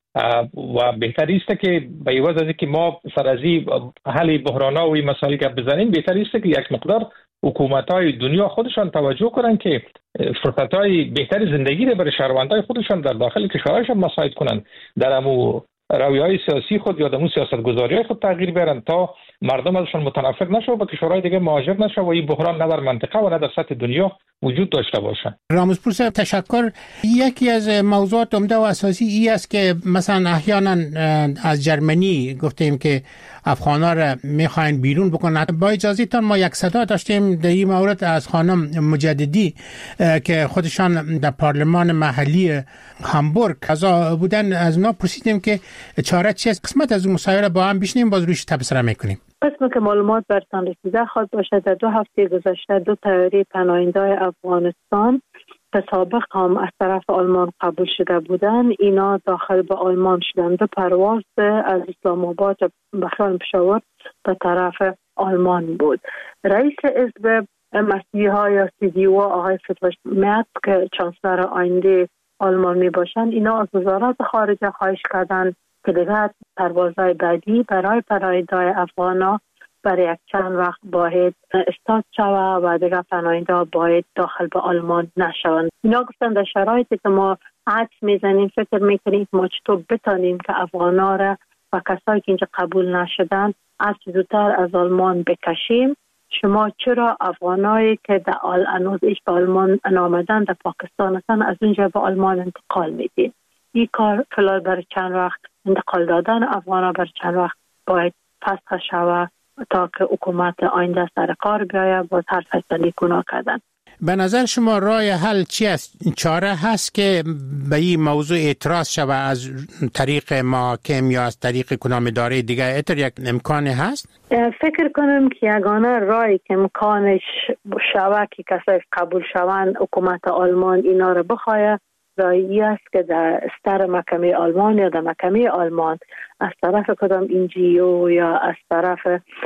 و بهتر است که به عوض از اینکه ما سر از حل بحران‌ها و این مسائل که بزنیم، بهتر است که یک مقدار حکومت‌های دنیا خودشان توجه کنن که فرصت‌های بهتر زندگی را برای شهروندان خودشان در داخل کشورشان مساعد کنن، در امو رویه‌های سیاسی خود یا در امو سیاست‌گذاری‌های خود تغییر بیارن تا مردم ازشان متنفر نشه و به کشورهای دیگه مهاجر نشه و این بحران نه در منطقه و نه در سطح دنیا وجود داشته باشه. رامسپور صاحب تشکر. یکی از موضوعات عمده و اساسی ای است که مثلا احیانا از جرمنی گفتیم که افغانا را میخواین بیرون بکنن. با اجازهتان ما یک صدا داشتیم در این مورد از خانم مجددی که خودشان در پارلمان محلی هامبورگ قضا بودن، از اونا پرسیدیم که چاره چیست. قسمت از اون مصاحبه با هم بشنیم، باز روش تبصره میکنیم. قسمی که معلومات برتان رسیده خواهد باشد در دو هفته گذشته دو طیاره پناهنده‌های افغانستان که سابق هم از طرف آلمان قبول شده بودند، اینا داخل به آلمان شدند. دو پرواز از اسلام آباد به خیال پشاور به طرف آلمان بود. رئیس حزب مسیحا یا سی دی او آقای فتوش مرد که چانسلر آینده آلمان می باشند، اینا از وزارت خارجه خواهش کردند که دیگر پروازهای بعدی برای پناهنده‌های افغانا برای یک چند وقت باید استارت شود و دیگر پناهنده‌ها باید داخل به آلمان نشوند. اینا گفتن در شرایطی که ما عکس میزنیم فکر میکنیم ما چطور بتانیم که افغانا را و کسایی که اینجا قبول نشدن از زودتر از آلمان بکشیم. شما چرا افغانایی که در آل انوز ایش به آلمان نامدن در پاکستان هستن از اونجا به آلمان انتقال میدید؟ این کار فلال برای چند وقت انتقال دادن افغانا برای چند وقت باید فسخ شود تا که حکومت آینده سر کار بیاید باز هر فیصله گناه کردن. به نظر شما راه حل چی است؟ چاره هست که به این موضوع اعتراض شود از طریق محاکم یا از طریق کدام اداره دیگه؟ اتر یک امکانی هست؟ فکر کنم که یگانه راهی که امکانش شود که کسایی قبول شوند حکومت آلمان اینا رو بخواهد راهی است که در استر محکمه آلمان یا در محکمه آلمان از طرف کدام انجیو یا از طرف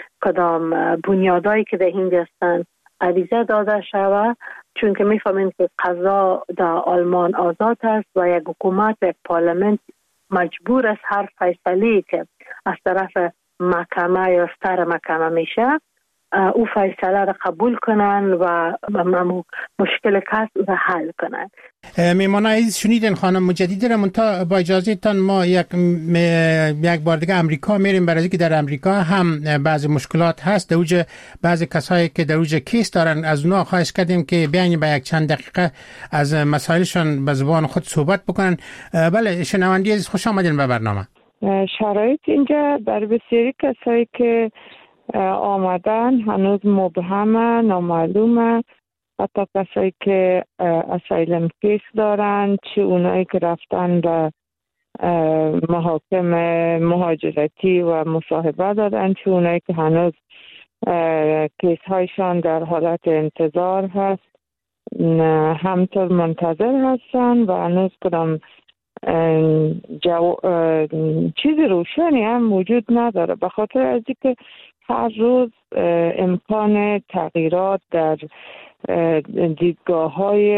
کدام بنیادایی که در هند هستند عریضه داده شود، چون که میفهمیم که قضا در آلمان آزاد است و یک حکومت و یک پارلمنت مجبور است هر فیصله که از طرف محکمه یا استر محکمه میشه او فیصله را قبول کنن و مشکل کس را حل کنن. میمان عزیز شنیدین خانم مجددی را، منتها با اجازه تان ما یک یک بار دیگه امریکا میریم، برای اینکه در امریکا هم بعضی مشکلات هست. در اوج بعضی کسایی که در اوج کیس دارن از اونها خواهش کردیم که بیاین با یک چند دقیقه از مسائلشون به زبان خود صحبت بکنن. بله شنوندی عزیز خوش آمدین به برنامه. شرایط اینجا بر بسیاری کسایی که آمدن هنوز مبهمه، نامعلومه. حتی کسایی که اسایلم کیس دارن، چه اونایی که رفتن به محاکم مهاجرتی و مصاحبه دادن، چه اونایی که هنوز کیس هایشان در حالت انتظار هست، همطور منتظر هستن و هنوز کدام جو... چیز روشنی هم وجود نداره، به خاطر از اینکه هر روز امکان تغییرات در دیدگاه های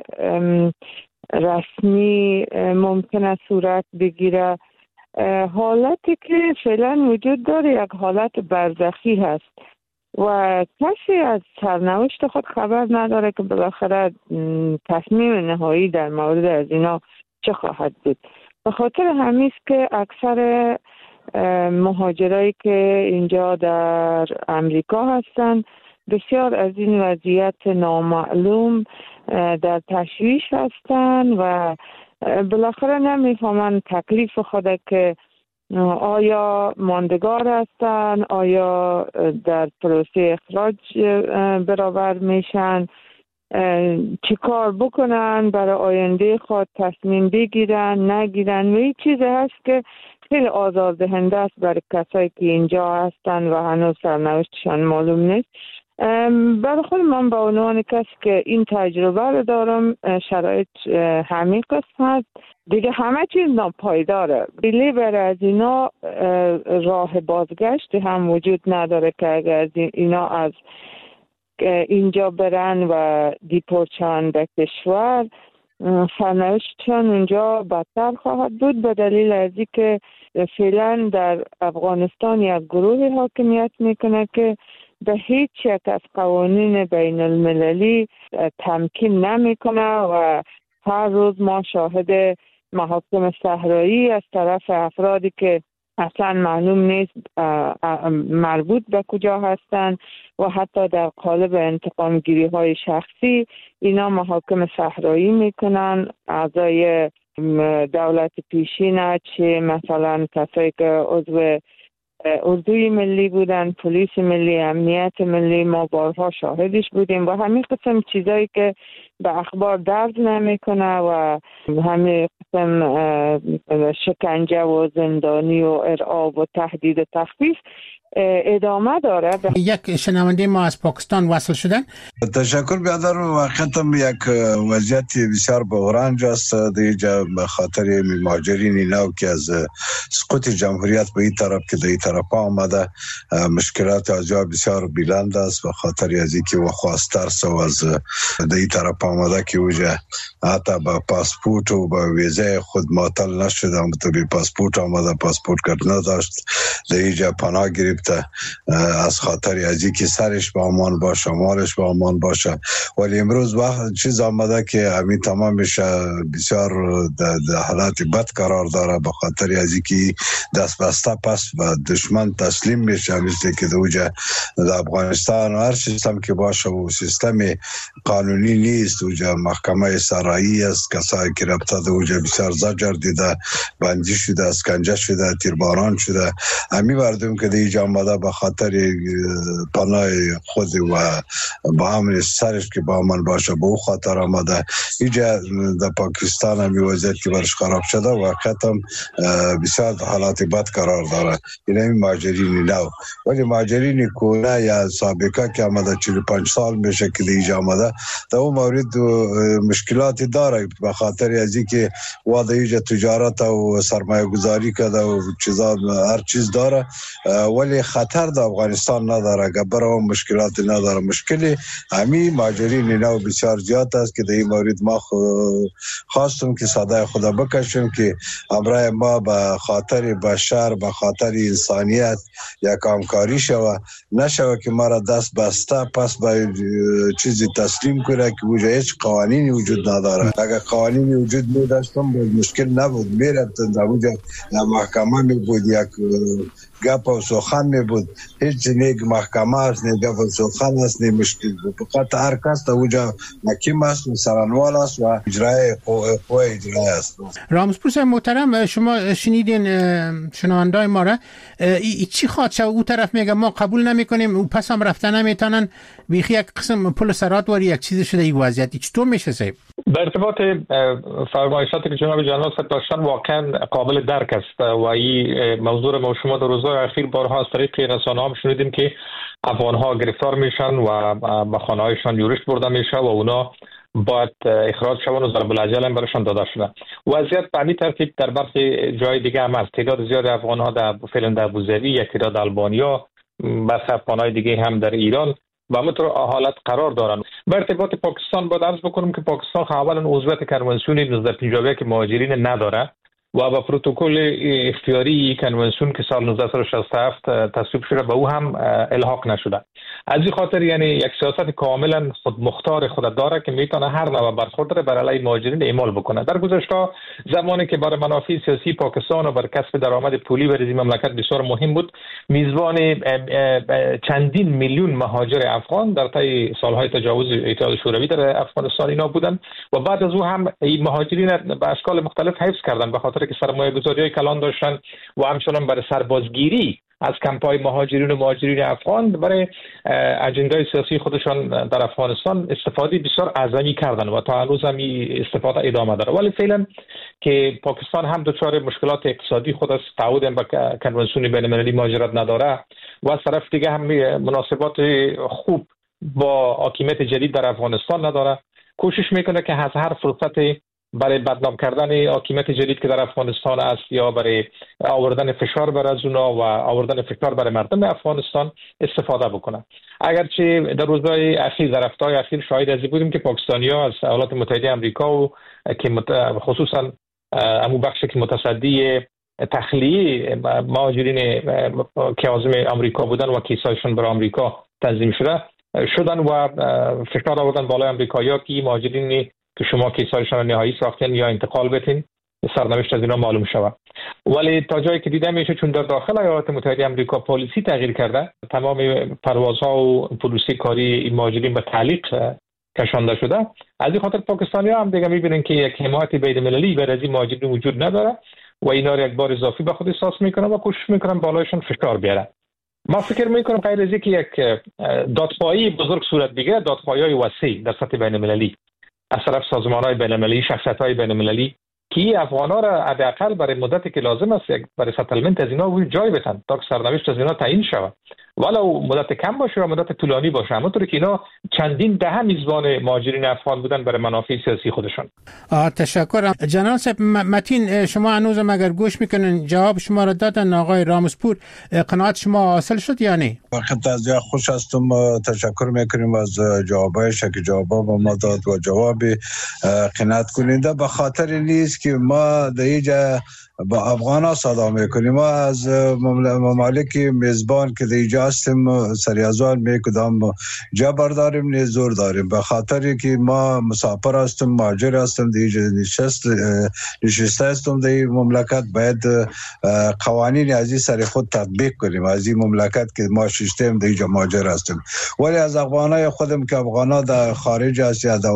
رسمی ممکنه صورت بگیره. حالتی که فعلا وجود داره یک حالت برزخی هست و کسی از سرنوشت خود خبر نداره که بالاخره تصمیم نهایی در مورد از اینا چه خواهد بود. به خاطر همین است که اکثر مهاجرایی که اینجا در امریکا هستن بسیار از این وضعیت نامعلوم در تشویش هستن و بالاخره نمیفهمن تکلیف خود که آیا ماندگار هستن، آیا در پروسه اخراج برابر میشن، چی کار بکنن برای آینده خود، تصمیم بگیرن نگیرن. و این چیز هست که خیلی آزاردهنده است برای کسایی که اینجا هستن و هنوز سرنوشتشان معلوم نیست. برای خود من به عنوان کسی که این تجربه رو دارم، شرایط همین قسم هست دیگه، همه چیز ناپایداره. بیلی برای از اینا راه بازگشت هم وجود نداره که اگر از اینا از اینجا برن و دیپورتشان به کشور، سرنوشتشان اونجا بدتر خواهد بود، به دلیل از اینکه فعلا در افغانستان یک گروه حاکمیت میکنه که به هیچ یک از قوانین بین المللی تمکین نمیکنه و هر روز ما شاهد محاکم صحرایی از طرف افرادی که اصلا معلوم نیست مربوط به کجا هستن و حتی در قالب انتقام گیری های شخصی اینا محاکم صحرایی میکنن. اعضای دولت پیشین، چه مثلا کسایی که عضو اردوی ملی بودن، پلیس ملی، امنیت ملی، ما بارها شاهدش بودیم و همین قسم چیزایی که به اخبار درز نمیکنه و همین قسم شکنجه و زندانی و ارعاب و تهدید و تخفیف ادامه داره. یک شنونده ما از پاکستان وصل شدن. تشکر بیادر. واقعا یک وضعیت بسیار بحران است دیگه، به خاطر مهاجرین نو که از سقوط جمهوریت به این طرف که به این طرف آمده، مشکلات از جا بسیار بلند است به خاطر از اینکه و خواستر سو از این طرف آمده که وجه حتی با پاسپورت و با ویزه خود معطل نشده، تو بی پاسپورت آمده، پاسپورت کرد نداشت، دیگه پناه گرفت از خاطر از اینکه سرش با امان باشه، مالش با امان باشه. ولی امروز وقت چیز آمده که همین تمامش بسیار در حالت بد قرار داره به خاطر از اینکه دست بسته پس و دشمن تسلیم میشه، مثل که دوجه در افغانستان هر سیستم که باشه و سیستم قانونی نیست، دوجه محکمه سرایی است، کسایی که رابطه دوجه بسیار زجر دیده، بندی شده، اسکنجه شده، تیرباران شده. همین مردم که دیگه آمده به خاطر پناه خود و با همین سرش که با من باشه به او خاطر آمده. اینجا در پاکستان همی وضعیت که برش خراب شده و ختم بسیار حالات بد قرار داره. این همی مهاجرین نو، ولی مهاجرین کونه یا سابقه که آمده چهل و پنج سال میشه که دیگه آمده، در اون مورد مشکلاتی داره به خاطر از اینکه واده اینجا تجارت و سرمایه گذاری کرده و چیزا هر چیز داره، ولی خطر در افغانستان نداره، گبر مشکلات نداره. مشکلی همین مهاجرین اینا بسیار زیاد است که در این مورد ما خواستم که صدای خدا بکشیم که امرای ما به خاطر بشر، به خاطر انسانیت یک همکاری شوه، نشوه که ما را دست بسته پس به چیزی تسلیم کنه که وجود هیچ قوانینی وجود نداره. اگر قوانینی وجود می داشتم بود مشکل نبود، میرفتن در وجود محکمه می بود، یک گپ و سخن می بود، هیچ نیک محکمه است، نیک گپ و سخن است، نیک مشکل بود. فقط هر کس در وجود محکم است و سرانوال است و اجرای قوه اجرای است. رامسپور صاحب محترم، شما شنیدین شنوندای ما را، ای چی خواد شو؟ او طرف میگه ما قبول نمی کنیم، او پس هم رفتن نمیتونن، بیخی یک قسم پل سرات واری یک چیز شده این وضعیتی. چطور میشه صاحب؟ به ارتباط فرمایشاتی که جناب جنرال صاحب داشتن واقعا قابل درک است و این موضوع ما شما در روزهای اخیر بارها از طریق رسانه‌ها هم شنیدیم که افغان‌ها گرفتار میشن و به خانه‌هایشان یورش برده میشه و اونا باید اخراج شون و ضرب الاجل هم برشان داده شده. وضعیت به همین ترتیب در برخی جای دیگه هم است. تعداد زیاد افغان‌ها در فعلا در ابوظبی، یک تعداد آلبانیا، برخی افغان‌های دیگه هم در ایران و همینطور حالت قرار دارن. به ارتباط پاکستان باید عرض بکنم که پاکستان اولا عضویت کنوانسیون نوزده پنجاه و یک مهاجرین نداره و با پروتکل اختیاری کنوانسیون که سال نوزده شصت و هفت تصویب شده به او هم الحاق نشده. از این خاطر یعنی یک سیاست کاملا خود مختار خود داره که میتونه هر نوع برخورد را بر علیه مهاجرین اعمال بکنه. در گذشته زمانی که برای منافع سیاسی پاکستان و بر کسب درآمد پولی برای این مملکت بسیار مهم بود، میزبان چندین میلیون مهاجر افغان در طی سالهای تجاوز اتحاد شوروی در افغانستان اینا بودند و بعد از او هم این مهاجرین به اشکال مختلف حفظ کردند به خاطر که سرمایه‌گذاری‌های کلان داشتن و همچنان برای سربازگیری از کمپ‌های مهاجرین و مهاجرین افغان برای اجندای سیاسی خودشان در افغانستان استفاده بسیار اعظمی کردن و تا هنوز هم استفاده ادامه داره. ولی فعلا که پاکستان هم دچار مشکلات اقتصادی خود است، تعهد با کنوانسیون بین‌المللی مهاجرت نداره و از طرف دیگه هم مناسبات خوب با حاکمیت جدید در افغانستان نداره، کوشش میکنه که از هر فرصت برای بدنام کردن حاکمیت جدید که در افغانستان است یا برای آوردن فشار بر از اونا و آوردن فشار بر مردم افغانستان استفاده بکنه. اگرچه در روزهای اخیر در هفته‌های اخیر شاهد از بودیم که پاکستانی‌ها از ایالات متحده آمریکا و که خصوصا امو بخشی که متصدی تخلیه مهاجرین که عازم آمریکا بودن و کیسایشون بر آمریکا تنظیم شده شدن و فشار آوردن بالای آمریکایی‌ها که مهاجرین که شما کیسایشان نهایی ساختین یا انتقال بتین سرنوشت از اینا معلوم شود. ولی تا جایی که دیده میشه چون در داخل ایالات متحده آمریکا پالیسی تغییر کرده، تمام پروازها و پالیسی کاری این مهاجرین به تعلیق کشانده شده. از این خاطر پاکستانی‌ها هم دیگه میبینن که یک حمایت بین‌المللی برای این مهاجرین وجود نداره و اینا را یک بار اضافی به خود احساس میکنن و کوشش میکنن بالایشون فشار بیارن. ما فکر میکنم غیر از اینکه یک دادخواهی بزرگ صورت بگیره، دادخواهی‌های وسیع در سطح بین‌المللی از طرف سازمان‌های بین‌المللی، شخصیت‌های بین‌المللی که افغان‌ها را حداقل برای مدتی که لازم است برای ستلمنت از اینا وجود جای بدن تا که سرنوشت از اینا تعیین شود، ولو مدت کم باشه یا مدت طولانی باشه، همونطوری که اینا چندین دهه میزبان مهاجرین افغان بودن برای منافع سیاسی خودشان. تشکر جناب صاحب. متین شما هنوز اگر گوش میکنن جواب شما را دادن آقای رامسپور، قناعت شما حاصل شد یا نه؟ وقت از یا خوش هستم، تشکر میکنیم از جوابایش که جواب ما داد و جواب قناعت کننده به خاطر نیست که ما در اینجا با افغانا صدا میکنیم. ما از ممالک میزبان که دیجا هستیم سریازوال میکدام جبر داریم نه زور داریم، به خاطر که ما مسافر هستیم، مهاجر هستیم، دیجا نشست نشسته هستیم در این مملکت، باید قوانین از این سر خود تطبیق کنیم از این مملکت که ما ششتیم دیجا مهاجر هستیم. ولی از افغانای خودم که افغانا در خارج است یا در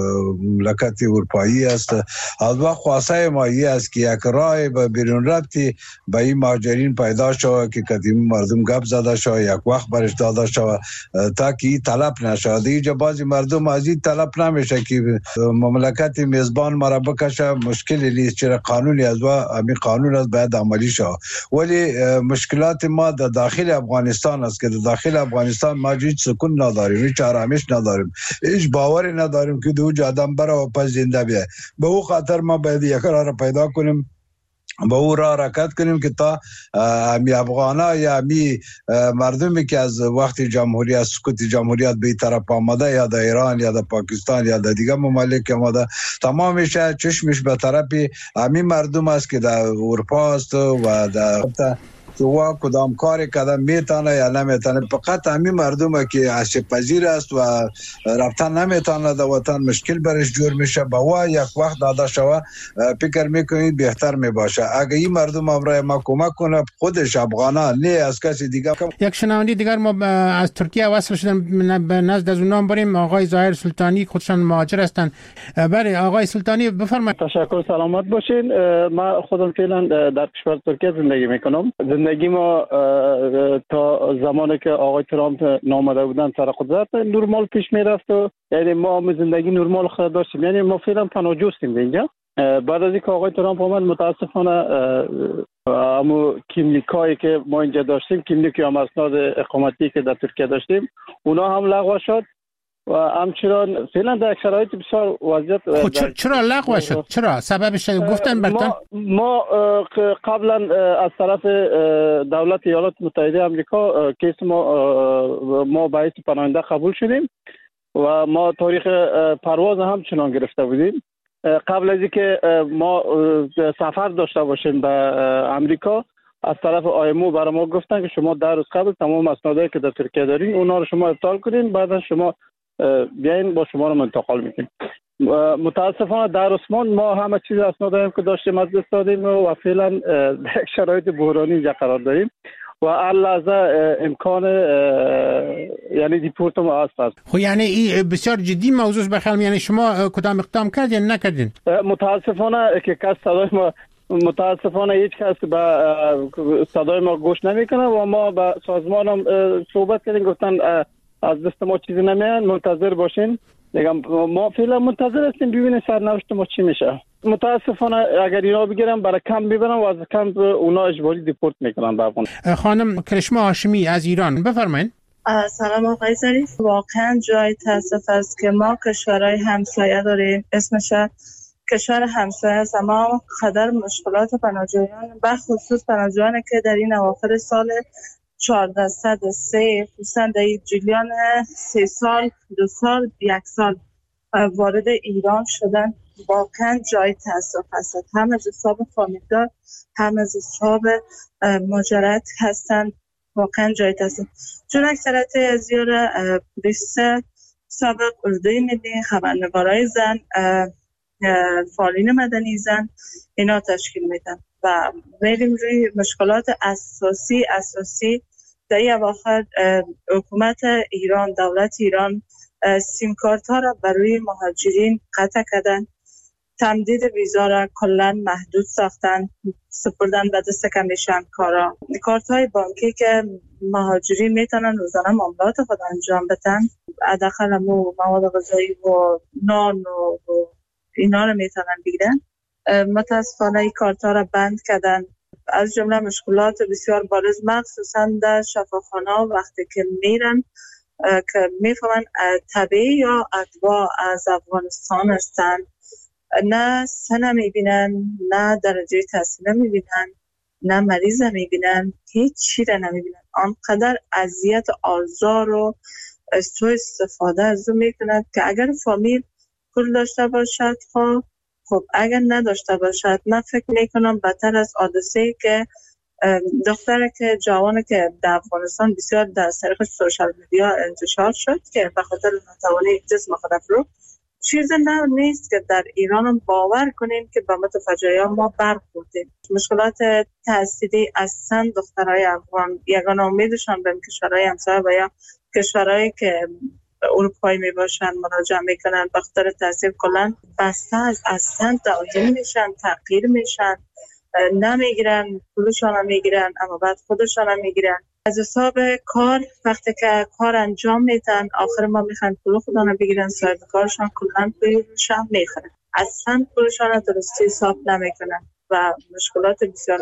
مملکت اروپایی است، از وقت خواسته ما ای است که یک راه به بیرون رفتی به این مهاجرین پیدا شود که قدیم مردم گپ زده شود، یک وقت برش داده شود تا که این طلب نشود. اینجا بعضی مردم از این طلب نمیشه که مملکت میزبان مرا بکشه، مشکلی نیست، چرا قانونی از و همین قانون از باید عملی شود. ولی مشکلات ما در داخل افغانستان است که در داخل افغانستان ما هیچ سکون نداریم، هیچ آرامش نداریم، هیچ باوری نداریم که دو آدم برای پس زنده بیه. به او خاطر ما باید یک راه را پیدا کنیم با او را حرکت کنیم که تا امی افغانا یا امی مردمی که از وقت جمهوریت سقوط جمهوریت به طرف آمده یا در ایران یا در پاکستان یا در دیگه ممالک آمده تمامش چشمش به طرف امی مردم است که در اروپا است و در و کدام کاری کدام میتونه یا نمیتونه. فقط همین مردم که آسیب پذیر است و رفتن نمیتونه در وطن مشکل برش جور میشه با و یک وقت داده شوه فکر میکنید بهتر میباشه اگه این مردم امرای ما کمک کنه خودش افغانا نه از کسی دیگه. یک شنونده دیگر ما از ترکیه وصل شدن به نزد از اونام بریم. آقای ظاهر سلطانی خودشان مهاجر هستند. بله آقای سلطانی بفرمایید. تشکر، سلامت باشین. من خودم فعلا در کشور ترکیه زندگی میکنم. زندگی ما تا زمانی که آقای ترامپ نامده بودن سر قدرت نرمال پیش میرفت و یعنی ما هم زندگی نرمال خود داشتیم. یعنی ما فعلا پناهجوستیم اینجا. بعد از اینکه آقای ترامپ آمد متاسفانه همو کیملیکایی که ما اینجا داشتیم، کیملیکی هم اسناد اقامتی که در ترکیه داشتیم اونا هم لغو شد و همچنان فعلا در شرایط بسیار وضعیت. خب چرا لغو شد؟ چرا سببش گفتن برتن؟ ما, ما قبلا از طرف دولت ایالات متحده آمریکا کیس ما ما باعث پناهنده قبول شدیم و ما تاریخ پرواز هم چنان گرفته بودیم. قبل از اینکه ما سفر داشته باشیم به آمریکا از طرف آیمو برای ما گفتن که شما در روز قبل تمام اسنادایی که در ترکیه دارین اونا رو شما ابطال کنین، بعد شما بیاین با شما رو انتقال میکنیم. متاسفانه در عثمان ما همه چیز اسنادایی که داشتیم از دست دادیم و فعلا در شرایط بحرانی اینجا قرار داریم و هر لحظه امکان یعنی دیپورت ما هست. خب یعنی این بسیار جدی موضوع بخلم. یعنی شما کدام اقدام کردین نکردین؟ متاسفانه که کس صدای ما متاسفانه هیچ کس به صدای ما گوش نمیکنه و ما با سازمان هم صحبت کردیم، گفتن از دست ما چیزی نمیاد، منتظر باشین. میگم ما فعلا منتظر هستیم ببینیم سرنوشت ما چی میشه. متاسفانه اگر اینا بگیرن برای کم ببرن و از کم اونا اجباری دیپورت میکنن به افغانستان. خانم کرشما هاشمی از ایران بفرمایید. سلام آقای ظریف. واقعا جای تاسف است که ما کشورهای همسایه داریم، اسمش کشور همسایه است، اما خطر مشکلات پناهجویان و خصوص پناهجویانی که در این اواخر سال چهارده صد و سه خصوصا در جریان سه سال دو سال یک سال وارد ایران شدن واقعا جای تاسف است. هم از حساب فامیلدار هم از حساب مهاجرت هستند، واقعا جای تاسف. چون اکثرت از یار پلیس سابق اردوی ملی، خبرنگارای زن، فعالین مدنی زن اینا تشکیل میدن و میریم روی مشکلات اساسی اساسی در این اواخر حکومت ایران، دولت ایران سیم کارت ها را برای مهاجرین قطع کردن، تمدید ویزا را کلا محدود ساختن، سپردن به دست کمیشن کارا. کارت های بانکی که مهاجرین میتونن روزانه معاملات خود انجام بدن، حداقل مواد غذایی و نان و اینا رو میتونن بگیرن. متاسفانه این کارت ها را بند کردن. از جمله مشکلات بسیار بارز مخصوصا در شفاخانه وقتی که میرن که میفهمن طبیعی یا ادوا از افغانستان هستن، نه سن میبینن، نه درجه تحصیل میبینن، نه مریض میبینن، هیچ چی را نمیبینن. آنقدر اذیت آزار و سوء استفاده از اون میکنند که اگر فامیل پول داشته باشد خب خب اگر نداشته باشد، من فکر میکنم بدتر از حادثه‌ای که دختره که جوانه که در افغانستان بسیار در طریق سوشال میدیا انتشار شد که به خاطر ناتوانی جسم خود رو، چیز نه نیست که در ایران هم باور کنیم که به متفجعه ما برخوردیم. مشکلات تحصیلی اصلا دخترای افغان یگانه امیدشان به کشورهای همسایه و یا کشورهایی که اروپایی می باشن مراجعه میکنن، به خاطر تحصیل کلن بسته از اصلا تعدیم میشن، تغییر میشن، نمیگیرن، پولشان هم میگیرن اما بعد خودشان هم میگیرن. از حساب کار وقتی که کار انجام میتن آخر ما میخوان پول خودشان رو بگیرن، صاحب کارشان کلن پولشان میخورن، اصلا پولشان رو درستی حساب نمیکنن و مشکلات بسیار.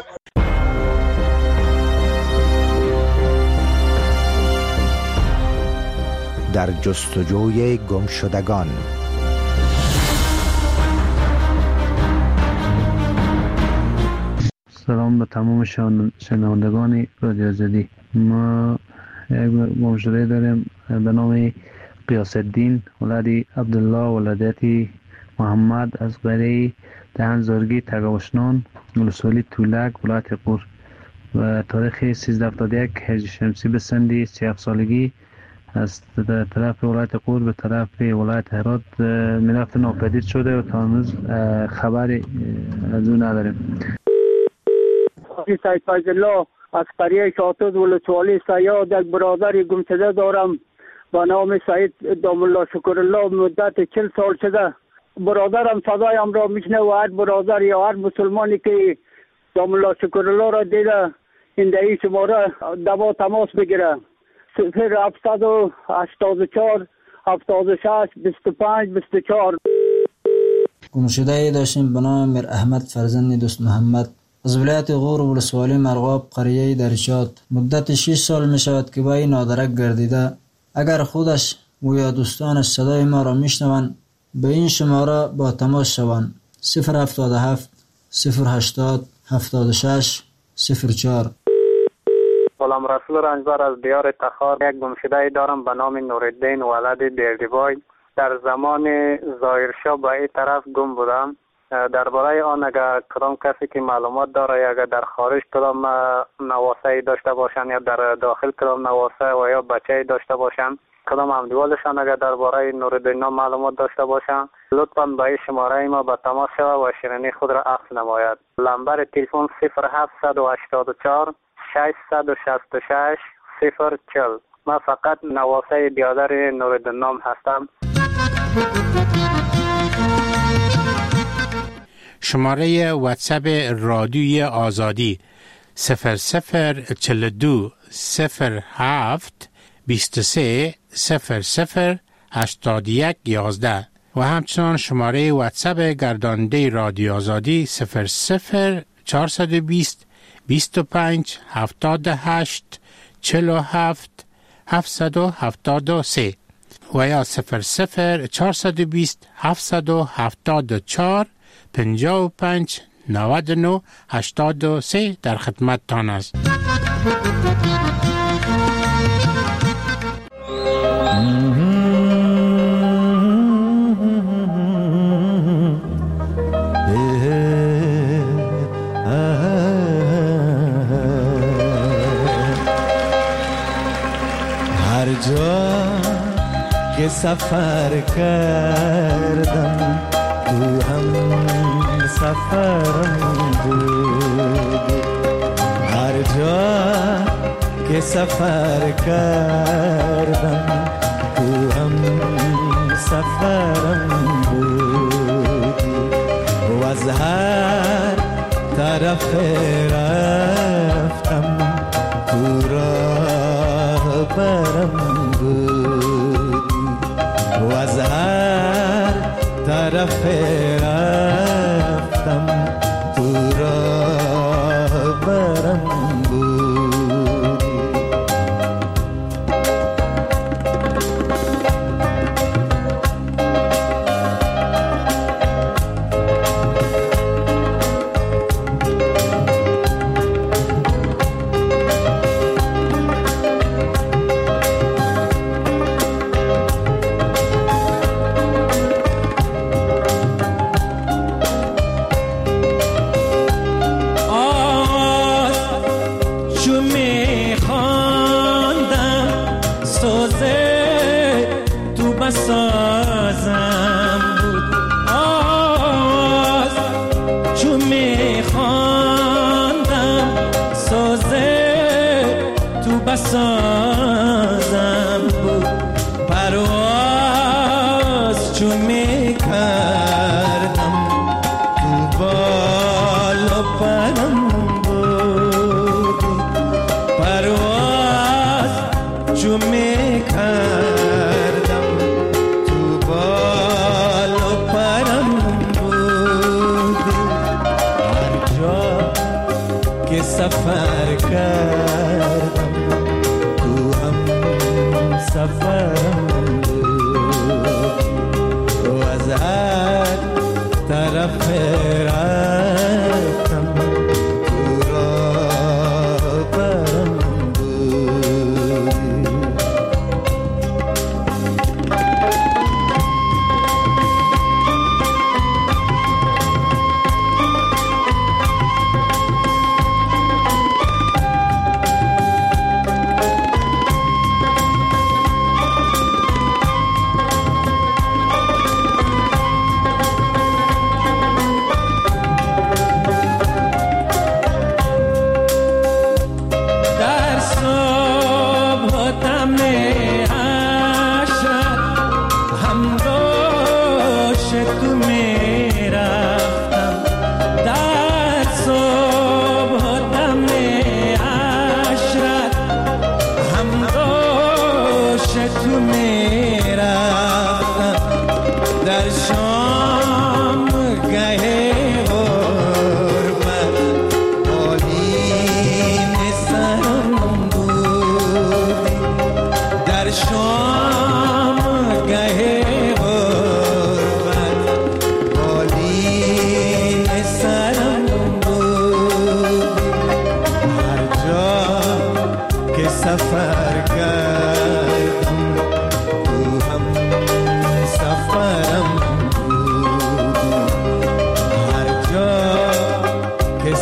در جستجوی گمشدگان. سلام به تمام شنوندگان رادیو آزادی. ما یک مباشره داریم به نام قیاس الدین ولدی عبدالله ولادتی محمد از قریه دهن زارگی تگاوشنان ولسوالی تولک ولایت قور و تاریخ سیزده هفتاد و یک هجری شمسی به سندی سی و هفت سالگی از طرف ولایت قور به طرف ولایت هرات ملف ناپدید شده و تا هنوز خبری از اون نداریم. سید فیض الله از قریه شاتوز ولسوالی سیاد یک برادر گمشده دارم با نام سید دام الله شکرالله. مدت چل سال شده برادرم صدایم را میشنه و هر برادر یا هر مسلمانی که دام الله شکرالله را دیده این دهی شماره دوا تماس بگیره. صفر هفتصد و هشتاد و چهار هفتاد و شش بیست و پنج بیست و چهار. گمشده ای داشتیم به نام میر احمد فرزند دوست محمد از ولایت غور ولسوالی مرغاب قریه درشات. مدت شش سال می شود که با این نادرک گردیده. اگر خودش و یا دوستانش صدای ما را میشنوند به این شماره با تماس شوند. صفر هفتاد و هفت صفر هشتاد هفتاد و شش صفر چهار. غلام رسول رنجبر از دیار تخار یک گمشده دارم به نام نوردین ولد دیردیبای. در زمان ظاهرشاه به این طرف گم بودم. درباره آن اگر کدام کسی که معلومات داره یا اگر در خارج کدام نواسه داشته باشن یا در داخل کدام نواسه و یا بچه داشته باشن کدام همدیوالشان اگر درباره نوردین معلومات داشته باشن لطفاً به این شماره ما به تماس شود و شیرینی خود را عکس نماید. نمبر تلفن صفر هفتصد و هشتاد و چهار ششصد و شصت و شش صفر چهل. من فقط نواسه بیادر نوردین نام هستم. شماره واتساپ رادیوی آزادی صفر صفر چهل و دو صفر هفت بیست و سه صفر صفر هشتاد و یک یازده و همچنان شماره واتساپ گرداننده رادیو آزادی صفر صفر چهارصد و بیست بیست و پنج هفتاد و هشت چهل و هفت هفتصد و هفتاد و سه و یا صفر صفر چهارصد و بیست هفتصد و هفتاد و چهار پنجاه و پنج نود و نه هشتاد و سه در خدمت تان است. هر جا که سفر کردم تو هم سفرم بود. هر جا که سفر کردم تو هم سفرم بود و از هر طرف رفتم تو راه برم بود و از هر طرف رفتم تو راه برم بود. سازم بود پرواز چون می کردم تو بال و پرم بود پرواز چون می کردم تو بال و پرم بود. هر جا که سفر کردم سفرم بود و از هر طرف رفتم تو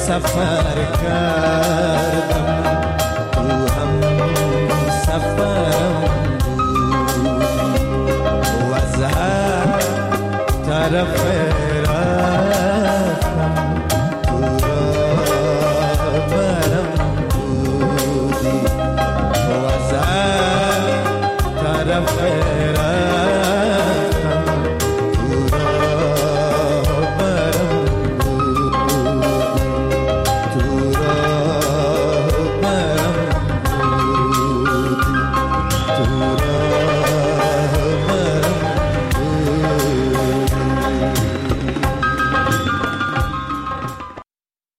سفر کردم، او هم سفرم بود و از هر طرف